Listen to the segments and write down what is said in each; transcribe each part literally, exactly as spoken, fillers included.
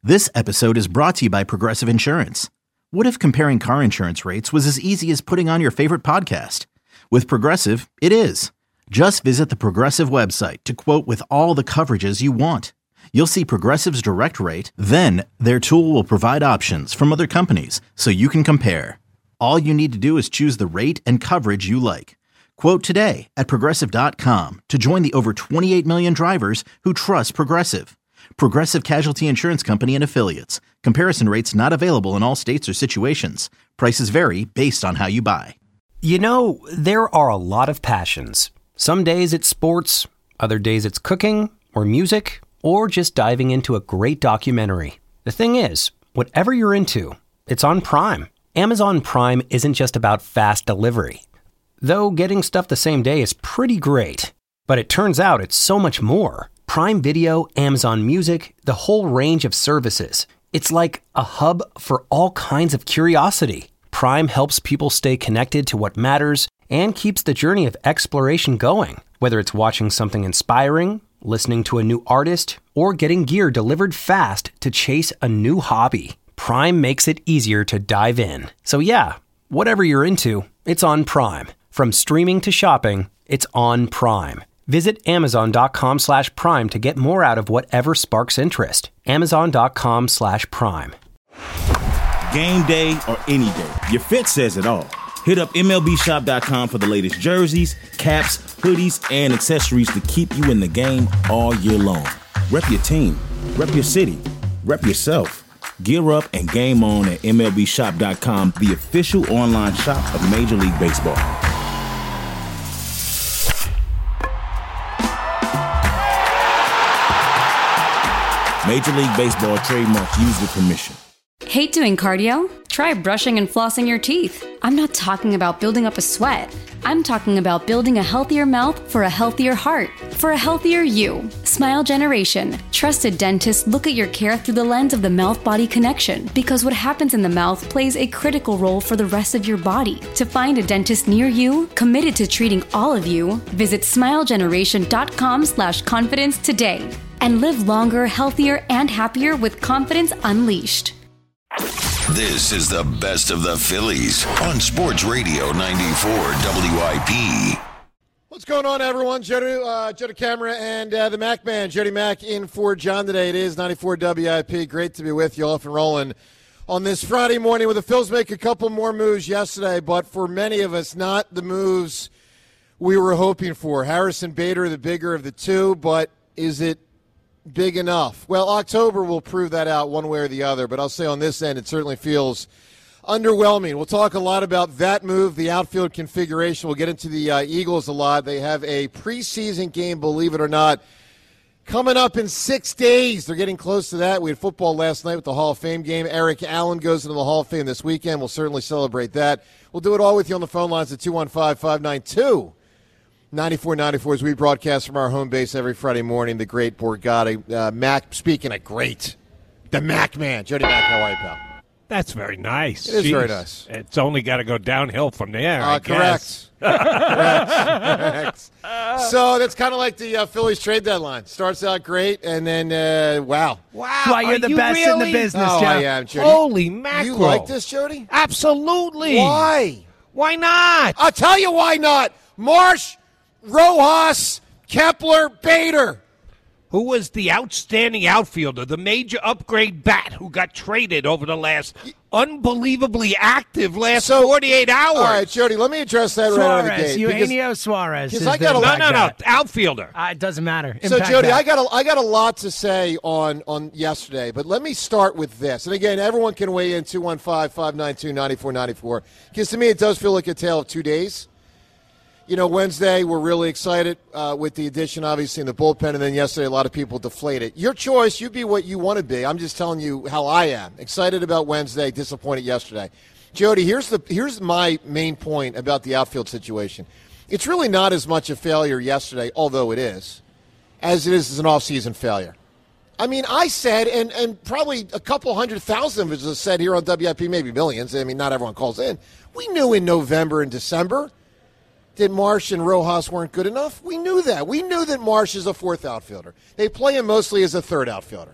This episode is brought to you by Progressive Insurance. What if comparing car insurance rates was as easy as putting on your favorite podcast? With Progressive, it is. Just visit the Progressive website to quote with all the coverages you want. You'll see Progressive's direct rate, then their tool will provide options from other companies so you can compare. All you need to do is choose the rate and coverage you like. Quote today at Progressive dot com to join the over twenty-eight million drivers who trust Progressive. Progressive Casualty Insurance Company and Affiliates. Comparison rates not available in all states or situations. Prices vary based on how you buy. You know, there are a lot of passions. Some days it's sports, other days it's cooking or music, or just diving into a great documentary. The thing is, whatever you're into, it's on Prime. Amazon Prime isn't just about fast delivery. Though getting stuff the same day is pretty great. But it turns out it's so much more. Prime Video, Amazon Music, the whole range of services. It's like a hub for all kinds of curiosity. Prime helps people stay connected to what matters and keeps the journey of exploration going. Whether it's watching something inspiring, listening to a new artist, or getting gear delivered fast to chase a new hobby, Prime makes it easier to dive in. So yeah, whatever you're into, it's on Prime. From streaming to shopping, it's on Prime. Visit Amazon.com slash Prime to get more out of whatever sparks interest. Amazon.com slash Prime. Game day or any day, your fit says it all. Hit up M L B Shop dot com for the latest jerseys, caps, hoodies, and accessories to keep you in the game all year long. Rep your team, rep your city, rep yourself. Gear up and game on at M L B Shop dot com, the official online shop of Major League Baseball. Major League Baseball trademark used with permission. Hate doing cardio? Try brushing and flossing your teeth. I'm not talking about building up a sweat. I'm talking about building a healthier mouth for a healthier heart, for a healthier you. Smile Generation. Trusted dentists look at your care through the lens of the mouth-body connection, because what happens in the mouth plays a critical role for the rest of your body. To find a dentist near you, committed to treating all of you, visit smilegeneration.com slash confidence today. And live longer, healthier, and happier with confidence unleashed. This is the best of the Phillies on Sports Radio ninety-four W I P. What's going on, everyone? Joe, uh, Joe DeCamara and uh, the Mac Man, Jody Mac, in for John today. It is ninety-four W I P. Great to be with you, off and rolling on this Friday morning. With the Phils make a couple more moves yesterday, but for many of us, not the moves we were hoping for. Harrison Bader, the bigger of the two, but is it big enough? Well, October will prove that out one way or the other, but I'll say on this end it certainly feels underwhelming. We'll talk a lot about that move, the outfield configuration. We'll get into the uh, Eagles a lot. They have a preseason game, believe it or not, coming up in six days. They're getting close to that. We had football last night with the Hall of Fame game. Eric Allen goes into the Hall of Fame this weekend. We'll certainly celebrate that. We'll do it all with you on the phone lines at two one five, five nine two, nine four nine four as we broadcast from our home base every Friday morning. The great Borgata. Uh, Mac, speaking of great, the Mac Man. Jody Mac, how are you, pal? That's very nice. It is Jeez. very nice. It's only got to go downhill from there, uh, I correct. correct. correct. So that's kind of like the uh, Phillies trade deadline. Starts out great, and then, uh, wow. Wow. That's why you're Are the you best really? in the business, Oh, Joe. I am, Jody. Holy mackerel. You like this, Jody? Absolutely. Why? Why not? I'll tell you why not. Marsh, Rojas, Kepler, Bader. Who was the outstanding outfielder, the major upgrade bat who got traded over the last unbelievably active last So- forty-eight hours? All right, Jody, let me address that right out of the Suarez, gate. Eugenio Suarez. because is I the got a no, lot- no, no, black bat. outfielder. Uh, it doesn't matter. So, Impact Jody, bat. I got a, I got a lot to say on, on yesterday, but let me start with this. And again, everyone can weigh in two one five, five nine two, nine four nine four, because to me it does feel like a tale of two days. You know, Wednesday we're really excited uh, with the addition, obviously, in the bullpen, and then yesterday a lot of people deflated. Your choice, you be what you want to be. I'm just telling you how I am. Excited about Wednesday, disappointed yesterday. Jody, here's the here's my main point about the outfield situation. It's really not as much a failure yesterday, although it is, as it is as an off-season failure. I mean, I said, and, and probably a couple hundred thousand of us have said here on W I P, maybe millions. I mean, not everyone calls in. We knew in November and December that Marsh and Rojas weren't good enough. We knew that. We knew that Marsh is a fourth outfielder. They play him mostly as a third outfielder.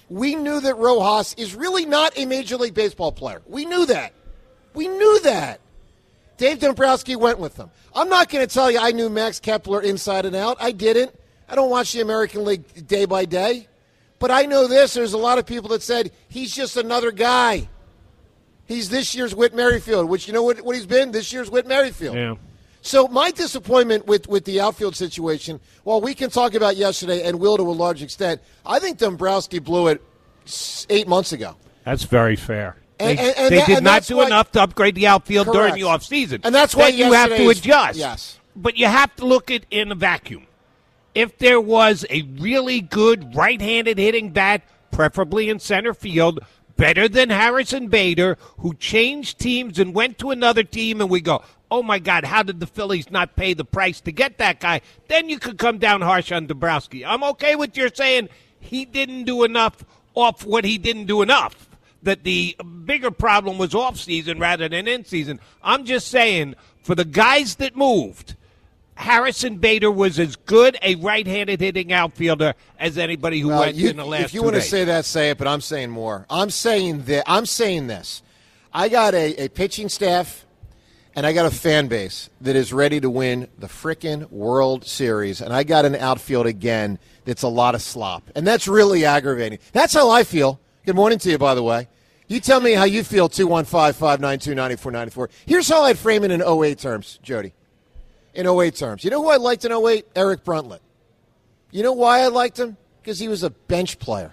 We knew that Rojas is really not a Major League Baseball player. We knew that. We knew that. Dave Dombrowski went with them. I'm not going to tell you I knew Max Kepler inside and out. I didn't. I don't watch the American League day by day. But I know this. There's a lot of people that said he's just another guy. He's this year's Whit Merrifield, which you know what, what he's been? This year's Whit Merrifield. Yeah. So my disappointment with, with the outfield situation, while we can talk about yesterday and will to a large extent, I think Dombrowski blew it eight months ago. That's very fair. And, they and, and they that, did and not do why, enough to upgrade the outfield correct. during the offseason. And that's why then you have to adjust. Yes. But you have to look at in a vacuum. If there was a really good right-handed hitting bat, preferably in center field, better than Harrison Bader, who changed teams and went to another team, and we go, oh, my God, how did the Phillies not pay the price to get that guy? Then you could come down harsh on Dombrowski. I'm okay with your saying he didn't do enough off what he didn't do enough, that the bigger problem was off-season rather than in-season. I'm just saying, for the guys that moved, Harrison Bader was as good a right-handed hitting outfielder as anybody who well, went you, in the last If you two want to days. say that, say it, but I'm saying more. I'm saying that. I'm saying this. I got a, a pitching staff, and I got a fan base that is ready to win the frickin' World Series, and I got an outfield again that's a lot of slop, and that's really aggravating. That's how I feel. Good morning to you, by the way. You tell me how you feel, two one five, five nine two, nine four nine four. Here's how I'd frame it in oh eight terms, Jody. In oh eight terms. You know who I liked in oh eight? Eric Bruntlett. You know why I liked him? Because he was a bench player.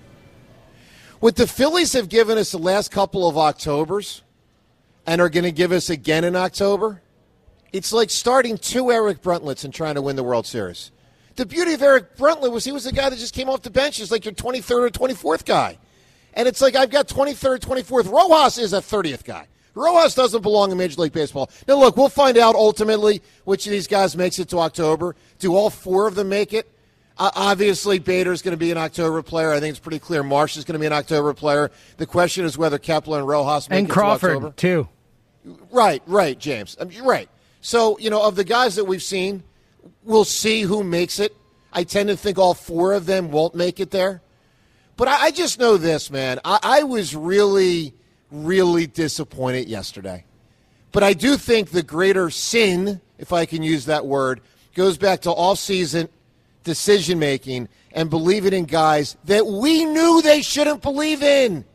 What the Phillies have given us the last couple of Octobers and are going to give us again in October, it's like starting two Eric Bruntletts and trying to win the World Series. The beauty of Eric Bruntlett was he was a guy that just came off the bench. He's like your twenty-third or twenty-fourth guy. And it's like I've got twenty-third, twenty-fourth. Rojas is a thirtieth guy. Rojas doesn't belong in Major League Baseball. Now, look, we'll find out ultimately which of these guys makes it to October. Do all four of them make it? Uh, obviously, Bader's going to be an October player. I think it's pretty clear Marsh is going to be an October player. The question is whether Kepler and Rojas make and it Crawford, to October. too. Right, right, James. I mean, you're right. So, you know, of the guys that we've seen, we'll see who makes it. I tend to think all four of them won't make it there. But I, I just know this, man. I, I was really... really disappointed yesterday. But I do think the greater sin, if I can use that word, goes back to off-season decision-making and believing in guys that we knew they shouldn't believe in.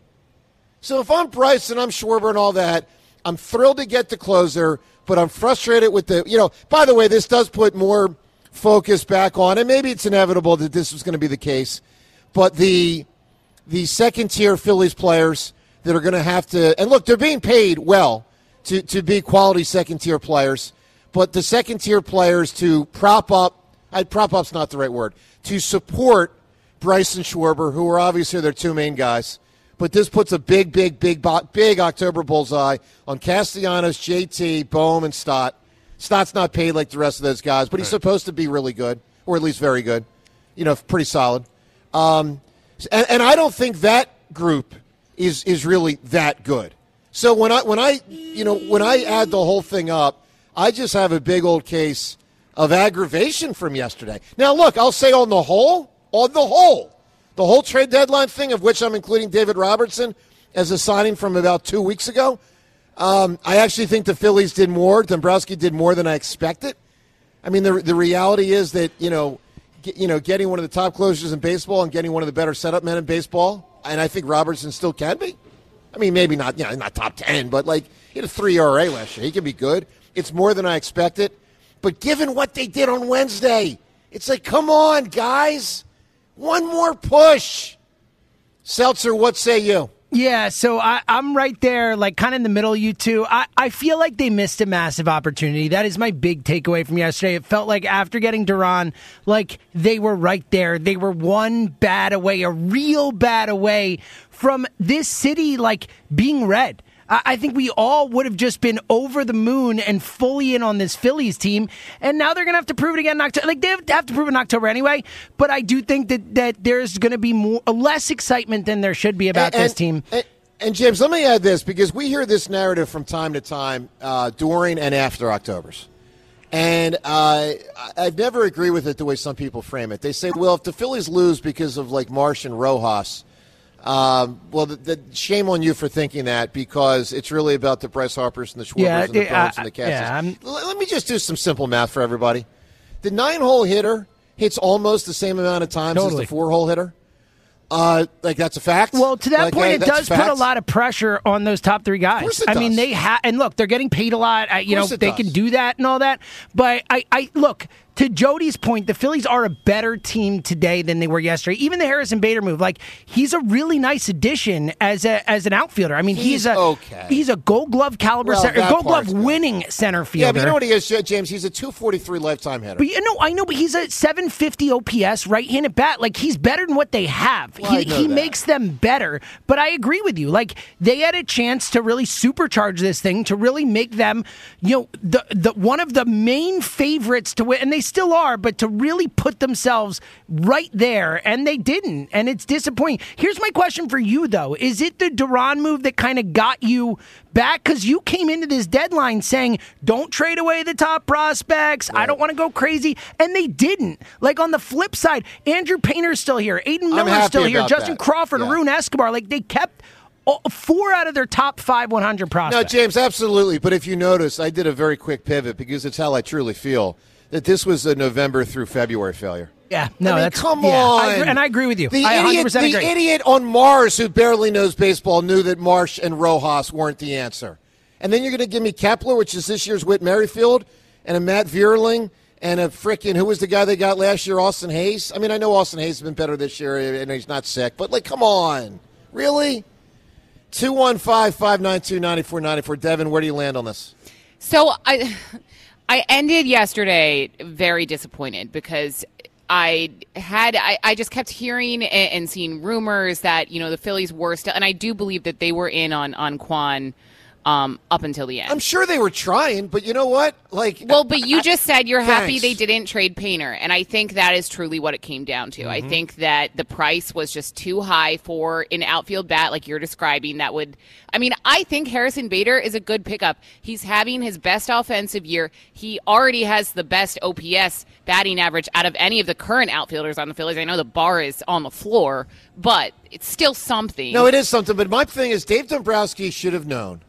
So if I'm Bryce and I'm Schwarber and all that, I'm thrilled to get the closer, but I'm frustrated with the, you know, by the way, this does put more focus back on, and maybe it's inevitable that this was going to be the case, but the the second-tier Phillies players that are going to have to, and look, they're being paid well to, to be quality second-tier players, but the second-tier players to prop up, I prop up's not the right word, to support Bryce and Schwarber, who are obviously their two main guys, but this puts a big, big, big, big October bullseye on Castellanos, J T, Bohm, and Stott. Stott's not paid like the rest of those guys, but he's supposed to be really good, or at least very good, you know, pretty solid. Um, and, and I don't think that group is is really that good. So when I when I you know when I add the whole thing up, I just have a big old case of aggravation from yesterday. Now look, I'll say on the whole, on the whole, the whole trade deadline thing, of which I'm including David Robertson as a signing from about two weeks ago, um, I actually think the Phillies did more. Dombrowski did more than I expected. I mean, the the reality is that you know, get, you know, getting one of the top closers in baseball and getting one of the better setup men in baseball. And I think Robertson still can be. I mean, maybe not, you know, not top ten, but like he had a three E R A last year. He can be good. It's more than I expected. But given what they did on Wednesday, it's like, come on, guys. One more push. Seltzer, what say you? Yeah, so I, I'm right there, like kind of in the middle of you two. I, I feel like they missed a massive opportunity. That is my big takeaway from yesterday. It felt like after getting Duran, like they were right there. They were one bad away, a real bad away from this city, like being red. I think we all would have just been over the moon and fully in on this Phillies team. And now they're going to have to prove it again in October. Like, they have to, have to prove it in October anyway. But I do think that, that there's going to be more, less excitement than there should be about and, this team. And, and, James, let me add this, because we hear this narrative from time to time uh, during and after Octobers. And uh, I've never agreed with it the way some people frame it. They say, well, if the Phillies lose because of, like, Marsh and Rojas, Um, well, the, the, shame on you for thinking that, because it's really about the Bryce Harpers and the Schwarbers yeah, and the it, Bones uh, and the Cassis. Yeah, L- let me just do some simple math for everybody. The nine-hole hitter hits almost the same amount of times totally. as the four-hole hitter. Uh, like that's a fact. Well, to that like, point, hey, it does a put a lot of pressure on those top three guys. Of course it I mean, does. they have, and look, they're getting paid a lot. I, you know, it they does. can do that and all that. But I, I look. To Jody's point, the Phillies are a better team today than they were yesterday. Even the Harrison Bader move, like he's a really nice addition as a as an outfielder. I mean, he's, He's a okay. he's a Gold Glove caliber, Well, center, that Gold Glove part's good. winning center fielder. Yeah, but you know what he is, James? He's a two forty-three lifetime hitter. But you know, I know, but he's a seven fifty O P S right-handed bat. Like he's better than what they have. Well, I he know he that. makes them better. But I agree with you. Like they had a chance to really supercharge this thing, to really make them, you know, the the one of the main favorites to win, and they still are. But to really put themselves right there, and they didn't, and it's disappointing. Here's my question for you, though. Is it the Duran move that kind of got you back? Because you came into this deadline saying, don't trade away the top prospects. Right. I don't want to go crazy. And they didn't. Like, on the flip side, Andrew Painter's still here. Aiden I'm Miller's happy still here. about Justin that. Crawford, Yeah. Arun Escobar. Like, they kept all, four out of their top five one hundred No, prospects. James, absolutely. But if you notice, I did a very quick pivot because it's how I truly feel that this was a November through February failure. Yeah, no, I mean, that's come yeah, on. I agree- and I agree with you. The I one hundred idiot, percent the agree. idiot on Mars who barely knows baseball knew that Marsh and Rojas weren't the answer. And then you're going to give me Kepler, which is this year's Whit Merrifield, and a Matt Vierling, and a frickin' who was the guy they got last year, Austin Hayes. I mean, I know Austin Hayes has been better this year, and he's not sick, but like, come on, really? two one five, five nine two, nine four nine four. Devin, where do you land on this? So I, I ended yesterday very disappointed because I had I, I just kept hearing and, and seeing rumors that you know the Phillies were still, and I do believe that they were in on on Quan um, up until the end. I'm sure they were trying, but you know what? Like, well, but you just said you're happy Thanks. they didn't trade Painter, and I think that is truly what it came down to. Mm-hmm. I think that the price was just too high for an outfield bat like you're describing. That would, I mean, I think Harrison Bader is a good pickup. He's having his best offensive year. He already has the best O P S batting average out of any of the current outfielders on the Phillies. I know the bar is on the floor, but it's still something. No, it is something. But my thing is, Dave Dombrowski should have known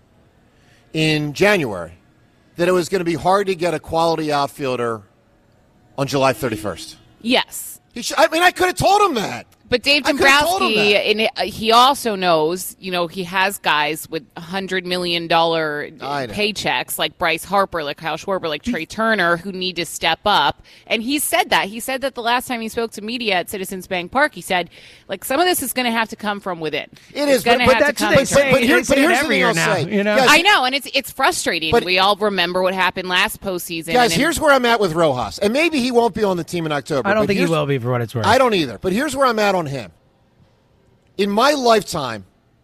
in January that it was going to be hard to get a quality outfielder on July thirty-first. Yes. He should, I mean, I could have told him that. But Dave I could've told him Dombrowski, that. and he also knows, you know, he has guys with one hundred million dollars I know. paychecks like Bryce Harper, like Kyle Schwarber, like Trey Turner, who need to step up. And he said that. He said that the last time he spoke to media at Citizens Bank Park, he said, like, some of this is going to have to come from within. It It's is, but, gonna but have to that's come but, from- but, but, here- They but say it here's the every thing year I'll now, say. you know? Guys, I know, and it's it's frustrating. But- we all remember what happened last postseason. guys, and- here's where I'm at with Rojas. And maybe he won't be on the team in October. I don't but think he here's- will be, for what it's worth. I don't either. But here's where I'm at on him. In my lifetime,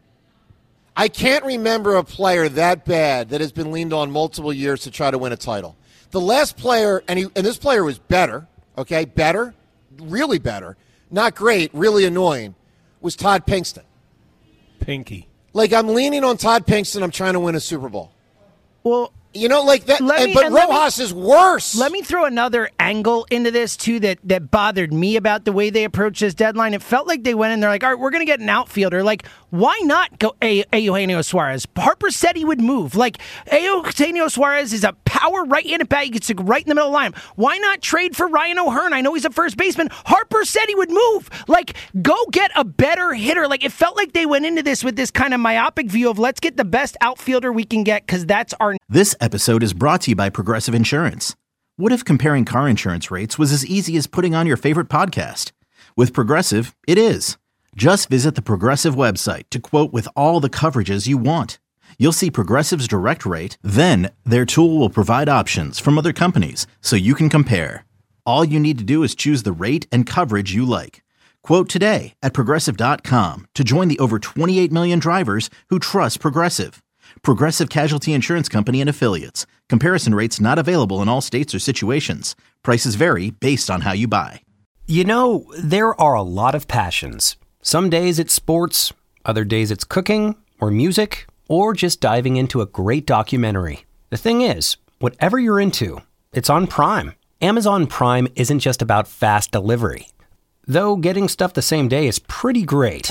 I can't remember a player that bad that has been leaned on multiple years to try to win a title. The last player, and, he, and this player was better, okay, better, really better, not great, really annoying, was Todd Pinkston. Pinky. Like, I'm leaning on Todd Pinkston. I'm trying to win a Super Bowl. Well, You know, like that. Let and- me- but and let me- Rojas is worse. let me throw another angle into this, too, that, that bothered me about the way they approached this deadline. It felt like they went in there like, all right, we're going to get an outfielder. Like, why not go a- Eugenio Suarez? Harper said he would move. Like, Eugenio Suarez is a power right-handed bat. You can stick right in the middle of the lineup. Why not trade for Ryan O'Hearn? I know he's a first baseman. Harper said he would move. Like, go get a better hitter. Like, it felt like they went into this with this kind of myopic view of let's get the best outfielder we can get because that's our... This episode is brought to you by Progressive Insurance. What if comparing car insurance rates was as easy as putting on your favorite podcast? With Progressive, it is. Just visit the Progressive website to quote with all the coverages you want. You'll see Progressive's direct rate, then their tool will provide options from other companies so you can compare. All you need to do is choose the rate and coverage you like. Quote today at Progressive dot com to join the over twenty-eight million drivers who trust Progressive. Progressive Casualty Insurance Company and Affiliates. Comparison rates not available in all states or situations. Prices vary based on how you buy. You know, there are a lot of passions. Some days it's sports, other days it's cooking or music, or just diving into a great documentary. The thing is, whatever you're into, it's on Prime. Amazon Prime isn't just about fast delivery. Though getting stuff the same day is pretty great.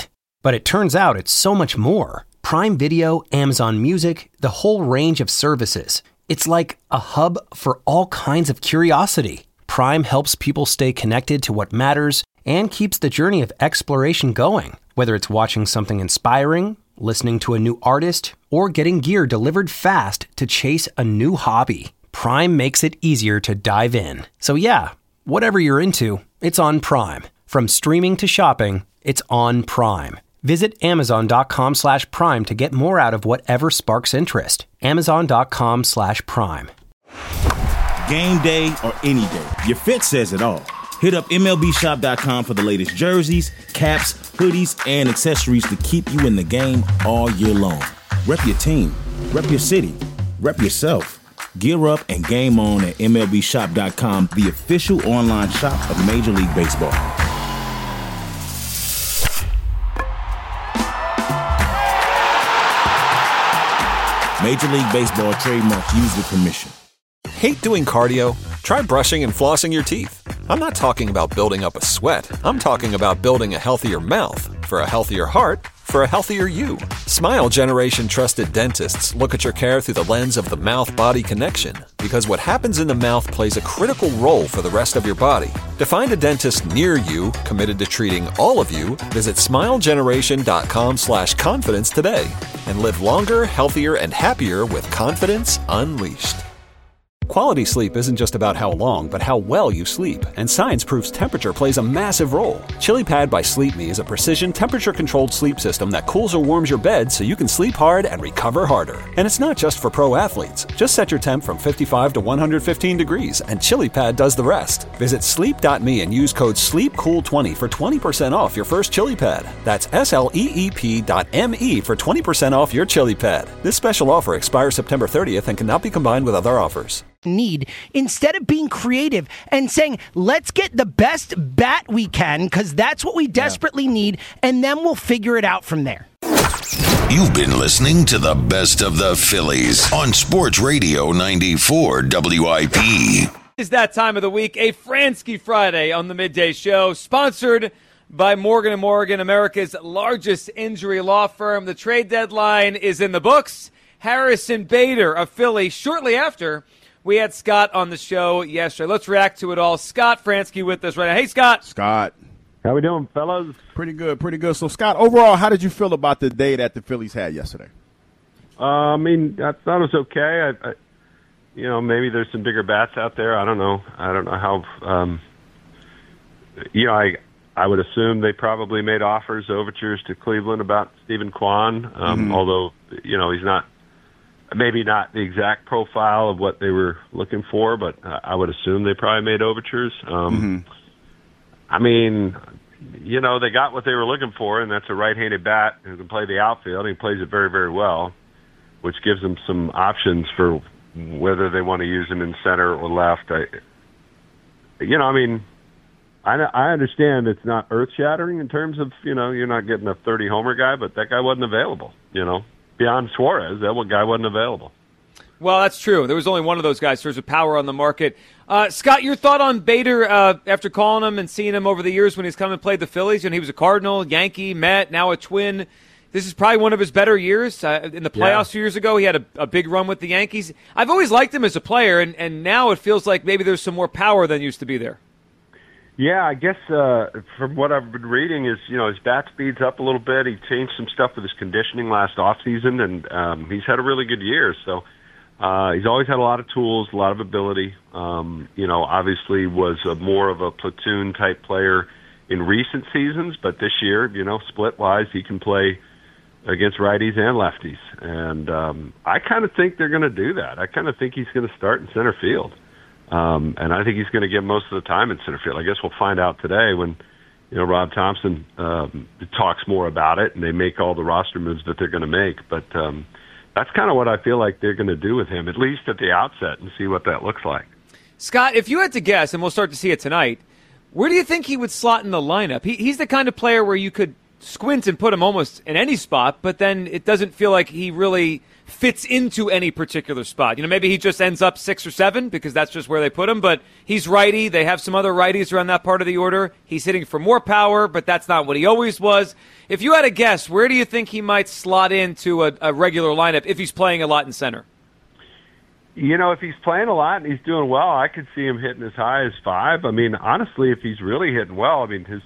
But it turns out it's so much more. Prime Video, Amazon Music, the whole range of services. It's like a hub for all kinds of curiosity. Prime helps people stay connected to what matters and keeps the journey of exploration going. Whether it's watching something inspiring, listening to a new artist, or getting gear delivered fast to chase a new hobby, Prime makes it easier to dive in. So yeah, whatever you're into, it's on Prime. From streaming to shopping, it's on Prime. Visit amazon.com slash prime to get more out of whatever sparks interest. Amazon.com slash prime. Game day or any day, your fit says it all. Hit up M L B shop dot com for the latest jerseys, caps, hoodies, and accessories to keep you in the game all year long. Rep your team, rep your city, rep yourself. Gear up and game on at M L B shop dot com, the official online shop of Major League Baseball. Major League Baseball trademarks used with permission. Hate doing cardio? Try brushing and flossing your teeth. I'm not talking about building up a sweat. I'm talking about building a healthier mouth. For a healthier heart, for a healthier you. Smile Generation trusted dentists look at your care through the lens of the mouth-body connection, because what happens in the mouth plays a critical role for the rest of your body. To find a dentist near you committed to treating all of you, visit smilegeneration.com slash confidence today and live longer, healthier, and happier with confidence unleashed. Quality sleep isn't just about how long, but how well you sleep, and science proves temperature plays a massive role. ChiliPad by Sleep Me is a precision temperature-controlled sleep system that cools or warms your bed so you can sleep hard and recover harder. And it's not just for pro athletes. Just set your temp from fifty-five to one hundred fifteen degrees, and ChiliPad does the rest. Visit sleep dot me and use code sleep cool twenty for twenty percent off your first ChiliPad. That's S L E E P dot M E for twenty percent off your ChiliPad. This special offer expires September thirtieth and cannot be combined with other offers. Need instead of being creative and saying, let's get the best bat we can, because that's what we desperately yeah. need, and then we'll figure it out from there. You've been listening to the best of the Phillies on Sports Radio ninety-four W I P. It's that time of the week, a Fransky Friday on the Midday Show, sponsored by Morgan and Morgan, America's largest injury law firm. The trade deadline is in the books. Harrison Bader, a Philly, shortly after we had Scott on the show yesterday. Let's react to it all. Scott Fransky with us right now. Hey, Scott. Scott. How we doing, fellas? Pretty good, pretty good. So, Scott, overall, how did you feel about the day that the Phillies had yesterday? Uh, I mean, I thought it was okay. I, I, you know, maybe there's some bigger bats out there. I don't know. I don't know how. Um, you know, I I would assume they probably made offers, overtures to Cleveland about Stephen Kwan, um, mm-hmm. although, you know, he's not. Maybe not the exact profile of what they were looking for, but uh, I would assume they probably made overtures. Um, mm-hmm. I mean, you know, they got what they were looking for, and that's a right-handed bat who can play the outfield. He plays it very, very well, which gives them some options for whether they want to use him in center or left. I, you know, I mean, I, I understand it's not earth-shattering in terms of, you know, you're not getting a thirty-homer guy, but that guy wasn't available, you know. Beyond Suarez, that one guy wasn't available. Well, that's true. There was only one of those guys. There's a power on the market. Uh, Scott, your thought on Bader uh, after calling him and seeing him over the years when he's come and played the Phillies, and he was a Cardinal, Yankee, Met, now a Twin. This is probably one of his better years. Uh, in the playoffs yeah. two years ago, he had a, a big run with the Yankees. I've always liked him as a player, and, and now it feels like maybe there's some more power than used to be there. Yeah, I guess uh, from what I've been reading is, you know, his bat speed's up a little bit. He changed some stuff with his conditioning last offseason, and um, he's had a really good year. So uh, he's always had a lot of tools, a lot of ability. Um, you know, obviously was a more of a platoon-type player in recent seasons, but this year, you know, split-wise, he can play against righties and lefties. And um, I kind of think they're going to do that. I kind of think he's going to start in center field. Um, and I think he's going to get most of the time in center field. I guess we'll find out today when, you know, Rob Thompson um, talks more about it and they make all the roster moves that they're going to make. But um, that's kind of what I feel like they're going to do with him, at least at the outset, and see what that looks like. Scott, if you had to guess, and we'll start to see it tonight, where do you think he would slot in the lineup? He, he's the kind of player where you could squint and put him almost in any spot, but then it doesn't feel like he really fits into any particular spot. You know, maybe he just ends up six or seven because that's just where they put him, but he's righty. They have some other righties around that part of the order. He's hitting for more power, but that's not what he always was. If you had a guess, where do you think he might slot into a, a regular lineup if he's playing a lot in center? You know, if he's playing a lot and he's doing well, I could see him hitting as high as five. I mean, honestly, if he's really hitting well, I mean, his,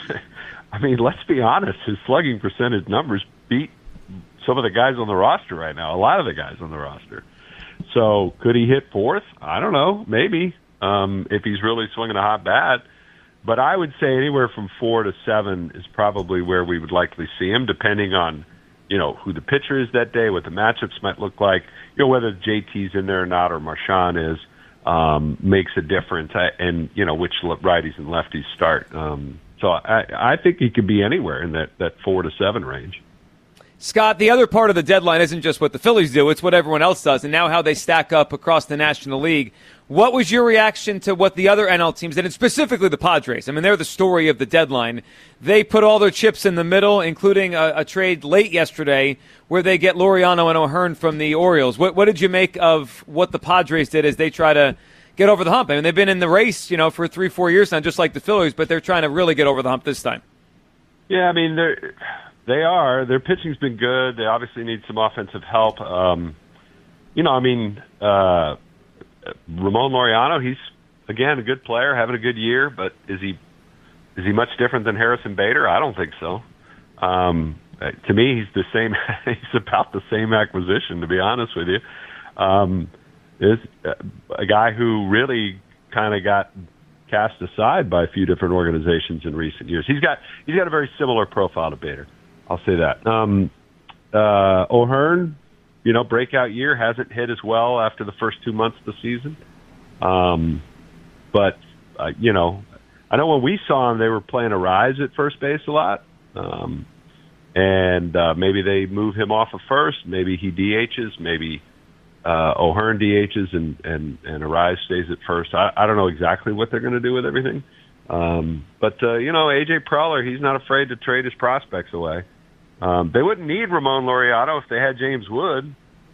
I mean, let's be honest, his slugging percentage numbers beat some of the guys on the roster right now, a lot of the guys on the roster. So could he hit fourth? I don't know, maybe, um, if he's really swinging a hot bat. But I would say anywhere from four to seven is probably where we would likely see him, depending on, you know, who the pitcher is that day, what the matchups might look like, you know, whether J T's in there or not or Marchand is, um, makes a difference, I, and, you know, which righties and lefties start. Um, so I, I think he could be anywhere in that, that four to seven range. Scott, the other part of the deadline isn't just what the Phillies do, it's what everyone else does, and now how they stack up across the National League. What was your reaction to what the other N L teams did, and specifically the Padres? I mean, they're the story of the deadline. They put all their chips in the middle, including a, a trade late yesterday where they get Laureano and O'Hearn from the Orioles. What, what did you make of what the Padres did as they try to get over the hump? I mean, they've been in the race, you know, for three, four years now, just like the Phillies, but they're trying to really get over the hump this time. Yeah, I mean, they're... They are. Their pitching's been good. They obviously need some offensive help. Um, you know, I mean, uh, Ramon Laureano, he's, again, a good player, having a good year, but is he is he much different than Harrison Bader? I don't think so. Um, to me, he's the same. He's about the same acquisition, to be honest with you. Um, is a guy who really kind of got cast aside by a few different organizations in recent years. He's got he's got a very similar profile to Bader. I'll say that. Um, uh, O'Hearn, you know, breakout year, hasn't hit as well after the first two months of the season. Um, but, uh, you know, I know when we saw him, they were playing a rise at first base a lot. Um, and uh, maybe they move him off of first. Maybe he D Hs. Maybe uh, O'Hearn D Hs and, and, and Arise stays at first. I, I don't know exactly what they're going to do with everything. Um, but, uh, you know, A J Preller, he's not afraid to trade his prospects away. Um, they wouldn't need Ramon Laureano if they had James Wood.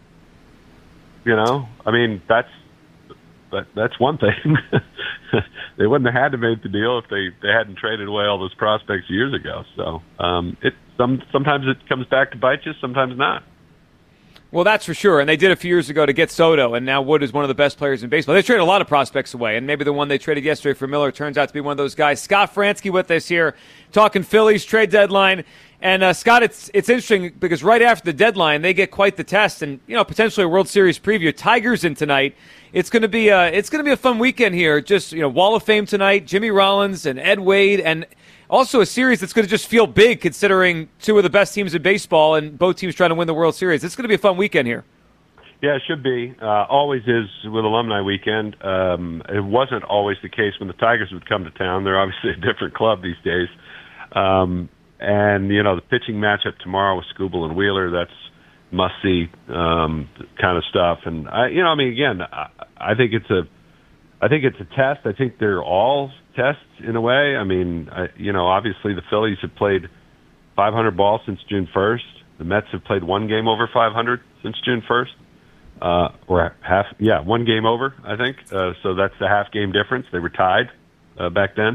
You know, I mean, that's that, that's one thing. They wouldn't have had to make the deal if they, they hadn't traded away all those prospects years ago. So um, it some sometimes it comes back to bite you, sometimes not. Well, that's for sure, and they did a few years ago to get Soto, and now Wood is one of the best players in baseball. They traded a lot of prospects away, and maybe the one they traded yesterday for Miller turns out to be one of those guys. Scott Franzke with us here, talking Phillies trade deadline. And, uh, Scott, it's it's interesting because right after the deadline, they get quite the test and, you know, potentially a World Series preview. Tigers in tonight. It's going to be a, it's going to be a fun weekend here. Just, you know, Wall of Fame tonight, Jimmy Rollins and Ed Wade, and also a series that's going to just feel big considering two of the best teams in baseball and both teams trying to win the World Series. It's going to be a fun weekend here. Yeah, it should be. Uh, always is with Alumni Weekend. Um, it wasn't always the case when the Tigers would come to town. They're obviously a different club these days. Um, and, you know, the pitching matchup tomorrow with Skubal and Wheeler, that's must-see um, kind of stuff. And, I, you know, I mean, again, I, I think it's a I think it's a test. I think they're all tests in a way. I mean, I, you know, obviously the Phillies have played five hundred balls since June first. The Mets have played one game over five hundred since June first. Uh, or half, yeah, one game over, I think. Uh, so that's the half game difference. They were tied uh, back then.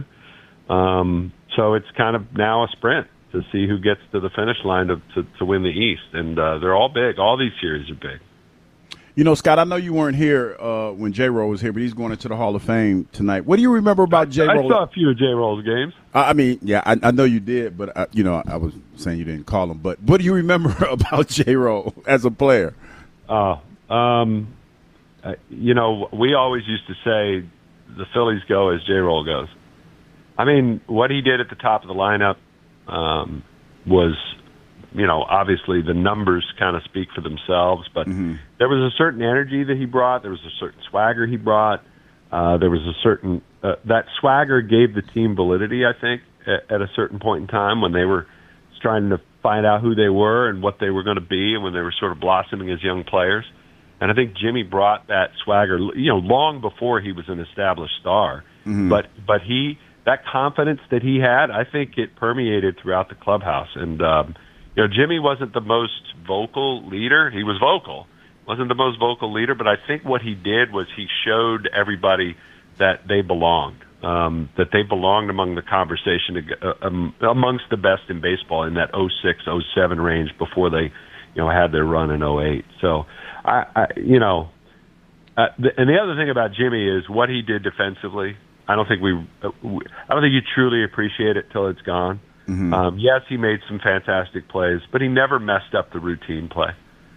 Um, so it's kind of now a sprint to see who gets to the finish line to, to, to win the East. And uh, they're all big. All these series are big. You know, Scott, I know you weren't here uh, when J-Roll was here, but he's going into the Hall of Fame tonight. What do you remember about J-Roll? I saw a few of J-Roll's games. I mean, yeah, I, I know you did, but, I, you know, I was saying you didn't call him. But what do you remember about J-Roll as a player? Uh, um, uh, you know, we always used to say the Phillies go as J-Roll goes. I mean, what he did at the top of the lineup um, was, you know, obviously the numbers kind of speak for themselves, but mm-hmm. there was a certain energy that he brought. There was a certain swagger he brought. Uh, there was a certain uh, – that swagger gave the team validity, I think, at, at a certain point in time when they were trying to find out who they were and what they were going to be and when they were sort of blossoming as young players. And I think Jimmy brought that swagger, you know, long before he was an established star. Mm-hmm. But but he – that confidence that he had, I think it permeated throughout the clubhouse. And, um, you know, Jimmy wasn't the most vocal leader. He was vocal. Wasn't the most vocal leader, but I think what he did was he showed everybody that they belonged, um, that they belonged among the conversation, uh, um, amongst the best in baseball in that oh six, oh seven range before they, you know, had their run in oh eight. So, I, I you know, uh, the, and the other thing about Jimmy is what he did defensively. I don't think we, uh, we I don't think you truly appreciate it till it's gone. Mm-hmm. Um, yes, he made some fantastic plays, but he never messed up the routine play.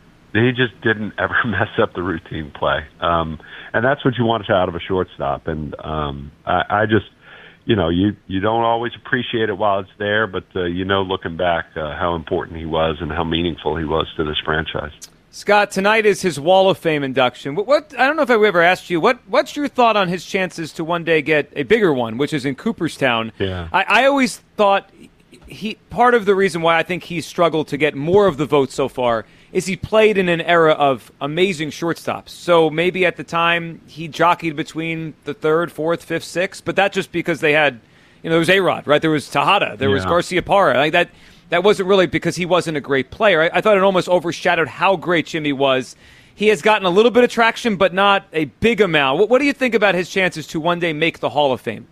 He just didn't ever mess up the routine play. Um, and that's what you want out of a shortstop. And um, I, I just, you know, you, you don't always appreciate it while it's there, but uh, you know, looking back, uh, how important he was and how meaningful he was to this franchise. Scott, tonight is his Wall of Fame induction. What, what I don't know if I ever asked you, what what's your thought on his chances to one day get a bigger one, which is in Cooperstown? Yeah. I, I always thought he part of the reason why I think he's struggled to get more of the vote so far is he played in an era of amazing shortstops. So maybe at the time he jockeyed between the third, fourth, fifth, sixth, but that's just because they had, you know, there was A-Rod, right? There was Tejada, there yeah. was Garcia-Parra. Like that, that wasn't really because he wasn't a great player. I, I thought it almost overshadowed how great Jimmy was. He has gotten a little bit of traction, but not a big amount. What, what do you think about his chances to one day make the Hall of Fame?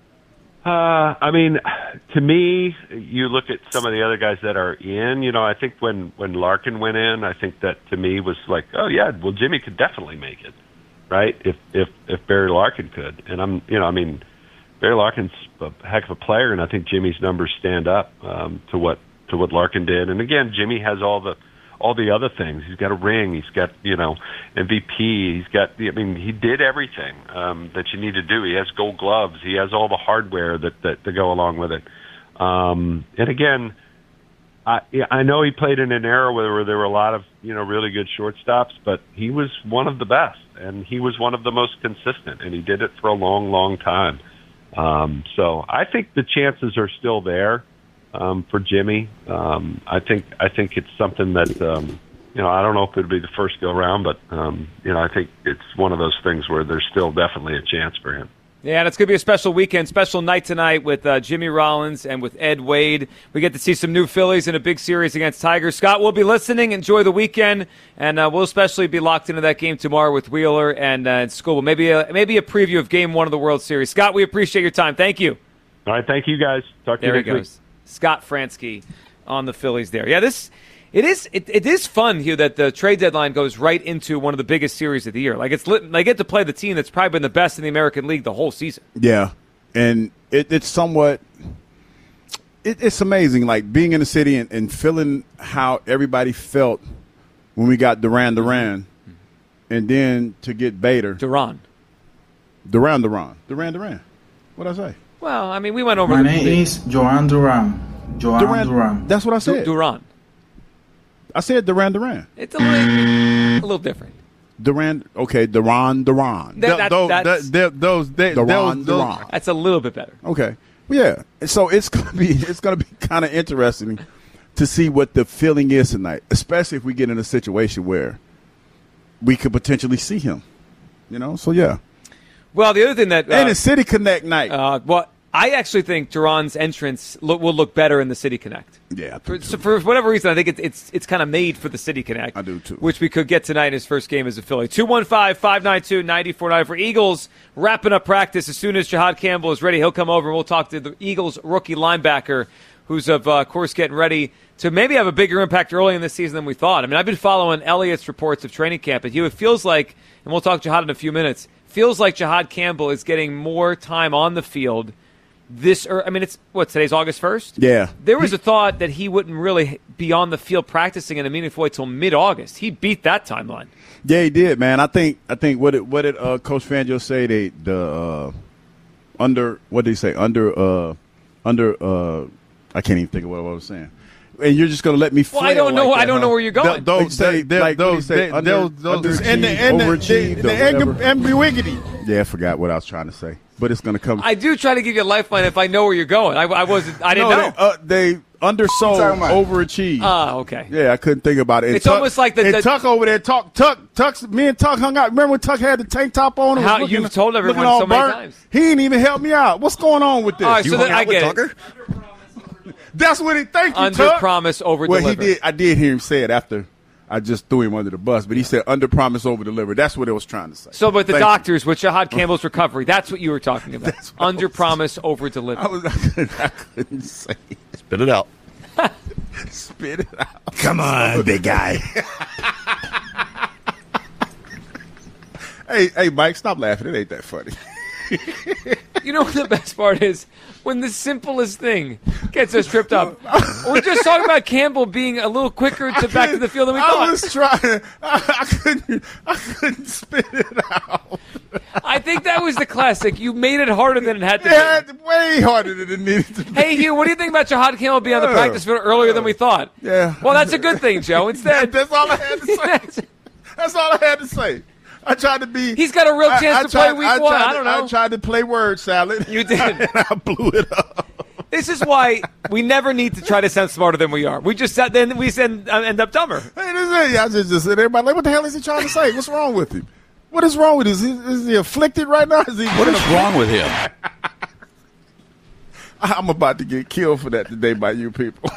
Uh, I mean, to me, you look at some of the other guys that are in, you know, I think when, when Larkin went in, I think that to me was like, oh yeah, well, Jimmy could definitely make it, right? If, if, if Barry Larkin could. And I'm, you know, I mean, Barry Larkin's a heck of a player, and I think Jimmy's numbers stand up, um, to what, to what Larkin did. And again, Jimmy has all the, all the other things. He's got a ring. He's got, you know, M V P. He's got, I mean, he did everything um, that you need to do. He has gold gloves. He has all the hardware that, that to go along with it. Um, and again, I, I know he played in an era where, where there were a lot of, you know, really good shortstops, but he was one of the best, and he was one of the most consistent, and he did it for a long, long time. Um, so I think the chances are still there. Um, for Jimmy, um, I think I think it's something that um, you know I don't know if it'll be the first go round, but um, you know I think it's one of those things where there's still definitely a chance for him. Yeah, and it's going to be a special weekend, special night tonight with uh, Jimmy Rollins and with Ed Wade. We get to see some new Phillies in a big series against Tigers. Scott, we'll be listening. Enjoy the weekend, and uh, we'll especially be locked into that game tomorrow with Wheeler and uh, Skubal. Maybe a maybe a preview of Game One of the World Series. Scott, we appreciate your time. Thank you. All right, thank you guys. Talk to there you next he goes. week. Scott Fransky on the Phillies there. Yeah, this it is it, it is fun here that the trade deadline goes right into one of the biggest series of the year. Like it's lit, they get to play the team that's probably been the best in the American League the whole season. Yeah, and it, it's somewhat it, it's amazing, like being in the city and, and feeling how everybody felt when we got Duran Duran, mm-hmm. and then to get Bader Duran, Duran Duran, Duran Duran. What'd I say? Well, I mean, we went over. My the name big... is Joan Duran. Joan Duran. Duran. That's what I said. Duran. I said Duran Duran. It's a little, a little different. Duran. Okay, Duran Duran. That, that, those, that's, that, those, that, Duran those, Duran. That's a little bit better. Okay. Yeah. So it's gonna be it's gonna be kind of interesting to see what the feeling is tonight, especially if we get in a situation where we could potentially see him. You know. So yeah. Well, the other thing that uh, and it's City Connect night. Uh, well, I actually think Duran's entrance look, will look better in the City Connect. Yeah. For, so for whatever reason, I think it's it's it's kind of made for the City Connect. I do too. Which we could get tonight in his first game as a Philly. two one five, five nine two, nine four nine for Eagles wrapping up practice. As soon as Jihad Campbell is ready, he'll come over and we'll talk to the Eagles rookie linebacker, who's of uh, course getting ready to maybe have a bigger impact early in the season than we thought. I mean, I've been following Elliott's reports of training camp, and it feels like, and we'll talk to Jihad in a few minutes. Feels like Jihad Campbell is getting more time on the field this, or I mean, it's what, today's August first? Yeah. There was a thought that he wouldn't really be on the field practicing in a meaningful way till mid-August. He beat that timeline. Yeah, he did, man. I think I think what did what did uh, Coach Fangio say? They the uh, under what did he say? Under uh, under uh, I can't even think of what I was saying. And you're just going to let me flail Well, I don't know. like that, I don't huh? know where you're going. Those, say, they, like, those, what do you say? they, Under, those, those, underachieved, and the, and the, overachieved, the, or the whatever. ambiguity. Yeah, I forgot what I was trying to say, but it's going to come. I do try to give you a lifeline if I know where you're going. I, I wasn't. I didn't no, know. They, uh, they undersold, overachieved. Ah, okay. Yeah, I couldn't think about it. And It's Tuck, almost like the- and the- Tuck over there. Tuck, Tuck, Tuck's. Me and Tuck hung out. Remember when Tuck had the tank top on? And How- was looking, you've told everyone looking all so many burnt? times. He didn't even help me out. What's going on with this? All right, so then I get it. That's what he. Thank you, Under Tuck. promise, over Well, he deliver. did. I did hear him say it after I just threw him under the bus, but he said under promise, over deliver. That's what it was trying to say. So, but the Thank doctors with Shahad Campbell's recovery, that's what you were talking about. Under promise, over deliver. I, was, I, couldn't, I couldn't say it. Spit it out. Spit it out. Come on, big guy. hey, hey, Mike, stop laughing. It ain't that funny. You know what the best part is? When the simplest thing gets us tripped up. We're just talking about Campbell being a little quicker to back to the field than we I thought. was trying. I, I couldn't. I couldn't spit it out. I think that was the classic. You made it harder than it had to Yeah, be. way harder than it needed to be. Hey, Hugh, what do you think about Shahad Campbell being on the Yeah. practice field earlier than we thought? Yeah. Well, that's a good thing, Joe. Instead, That's all I had to say. That's all I had to say. I tried to be. He's got a real I- chance I to tried- play week I one. tried I to- don't know. I tried to play word salad. You did. and I blew it up. This is why we never need to try to sound smarter than we are. We just sat then we end, uh, end up dumber. Hey, this is it. I just, just sit everybody like, what the hell is he trying to say? What's wrong with him? What is wrong with him? Is he, is he afflicted right now? Is he What is wrong with him? I'm about to get killed for that today by you people.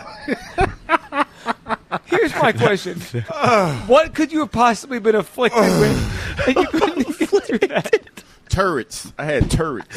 Here's my question: what could you have possibly been afflicted with? And you couldn't even get through that. Turrets. I had turrets.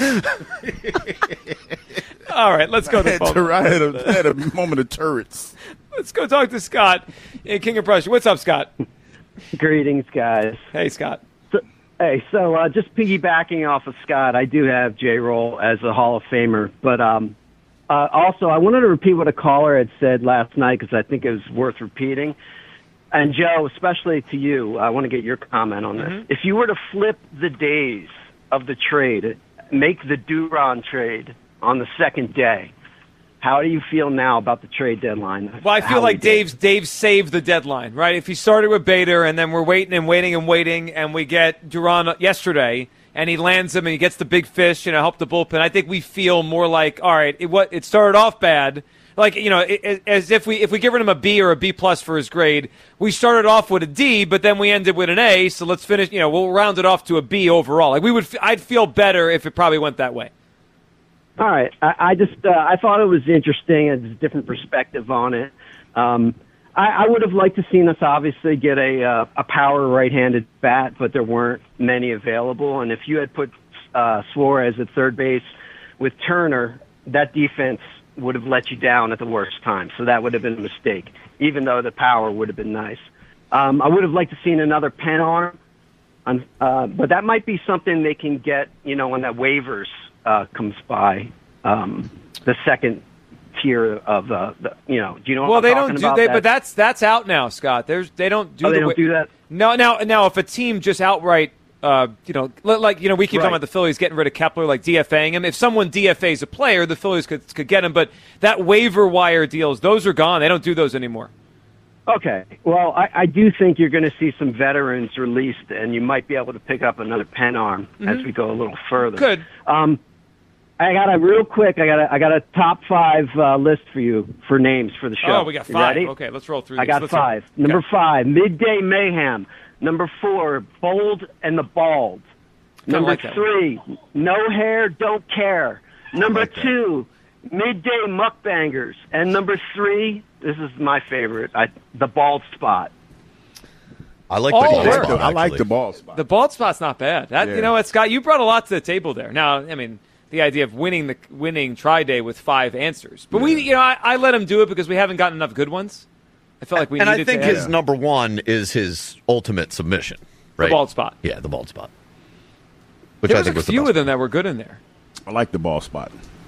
All right, let's go I to had, the phone. tur- I had, a, I had a moment of turrets. Let's go talk to Scott in King of Prussia. What's up, Scott? Greetings, guys. Hey, Scott. So, hey, so uh, just piggybacking off of Scott, I do have J-Roll as a Hall of Famer. But um, uh, also, I wanted to repeat what a caller had said last night because I think it was worth repeating. And, Joe, especially to you, I want to get your comment on this. Mm-hmm. If you were to flip the days of the trade, make the Duran trade on the second day, how do you feel now about the trade deadline? Well, I feel How like we did? Dave's Dave saved the deadline, right? If he started with Bader and then we're waiting and waiting and waiting, and we get Duran yesterday and he lands him and he gets the big fish, you know, help the bullpen. I think we feel more like, all right, it what it started off bad, like you know, it, it, as if we if we given him a B or a B plus for his grade, we started off with a D, but then we ended with an A. So let's finish. You know, we'll round it off to a B overall. Like we would, I'd feel better if it probably went that way. All right. I, I just uh, I thought it was interesting. It's a different perspective on it. Um, I, I would have liked to seen us obviously get a uh, a power right-handed bat, but there weren't many available. And if you had put uh, Suarez at third base with Turner, that defense would have let you down at the worst time. So that would have been a mistake, even though the power would have been nice. Um, I would have liked to seen another pen arm, on, uh, but that might be something they can get, you know, when that waivers uh, comes by, um, the second tier of uh, the, you know, do you know what Well, I'm they talking don't do about? they, that? but that's that's out now, Scott. There's they don't do Oh, the they don't wa- do that? No, now now if a team just outright, uh, you know, li- like you know, we keep Right. talking about the Phillies getting rid of Kepler, like DFAing him. If someone D F As a player, the Phillies could could get him. But that waiver wire deals, those are gone. They don't do those anymore. Okay. Well, I, I do think you're going to see some veterans released, and you might be able to pick up another pen arm as Mhm. we go a little further. Good. Um, I got a real quick. I got a, I got a top five uh, list for you for names for the show. Oh, we got You five. ready? Okay, let's roll through. I these. got Let's hear- five. Number Okay. five, Midday Mayhem. Number four, Bold and the Bald. Kinda Number like that one. three, No Hair, Don't Care. Number like that. two, Midday Muckbangers. And number three, this is my favorite, I, The Bald Spot. I like Oh, the I bald like spot, the- I like actually. the ball spot. The bald spot's not bad. That Yeah. you know what, Scott, you brought a lot to the table there. Now, I mean, the idea of winning the winning try day with five answers, but we, you know, I, I let him do it because we haven't gotten enough good ones. I felt like we and I needed think to his have number one is his ultimate submission. Right? the bald spot. Yeah, the bald spot. Which There I was think a was the few best. of them that were good in there. I like the ball spot.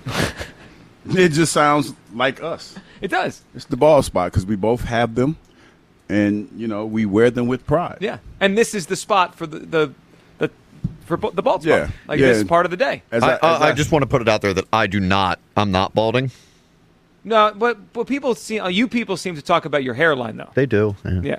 It just sounds like us. It does. It's the ball spot because we both have them, and you know we wear them with pride. Yeah, and this is the spot for the the, the for bo- the bald spot. Yeah. Like Yeah. this is part of the day. As I, I, as I, I- I just want to put it out there that I do not. I'm not balding. No, but but people see uh, you people seem to talk about your hairline though. They do. Yeah,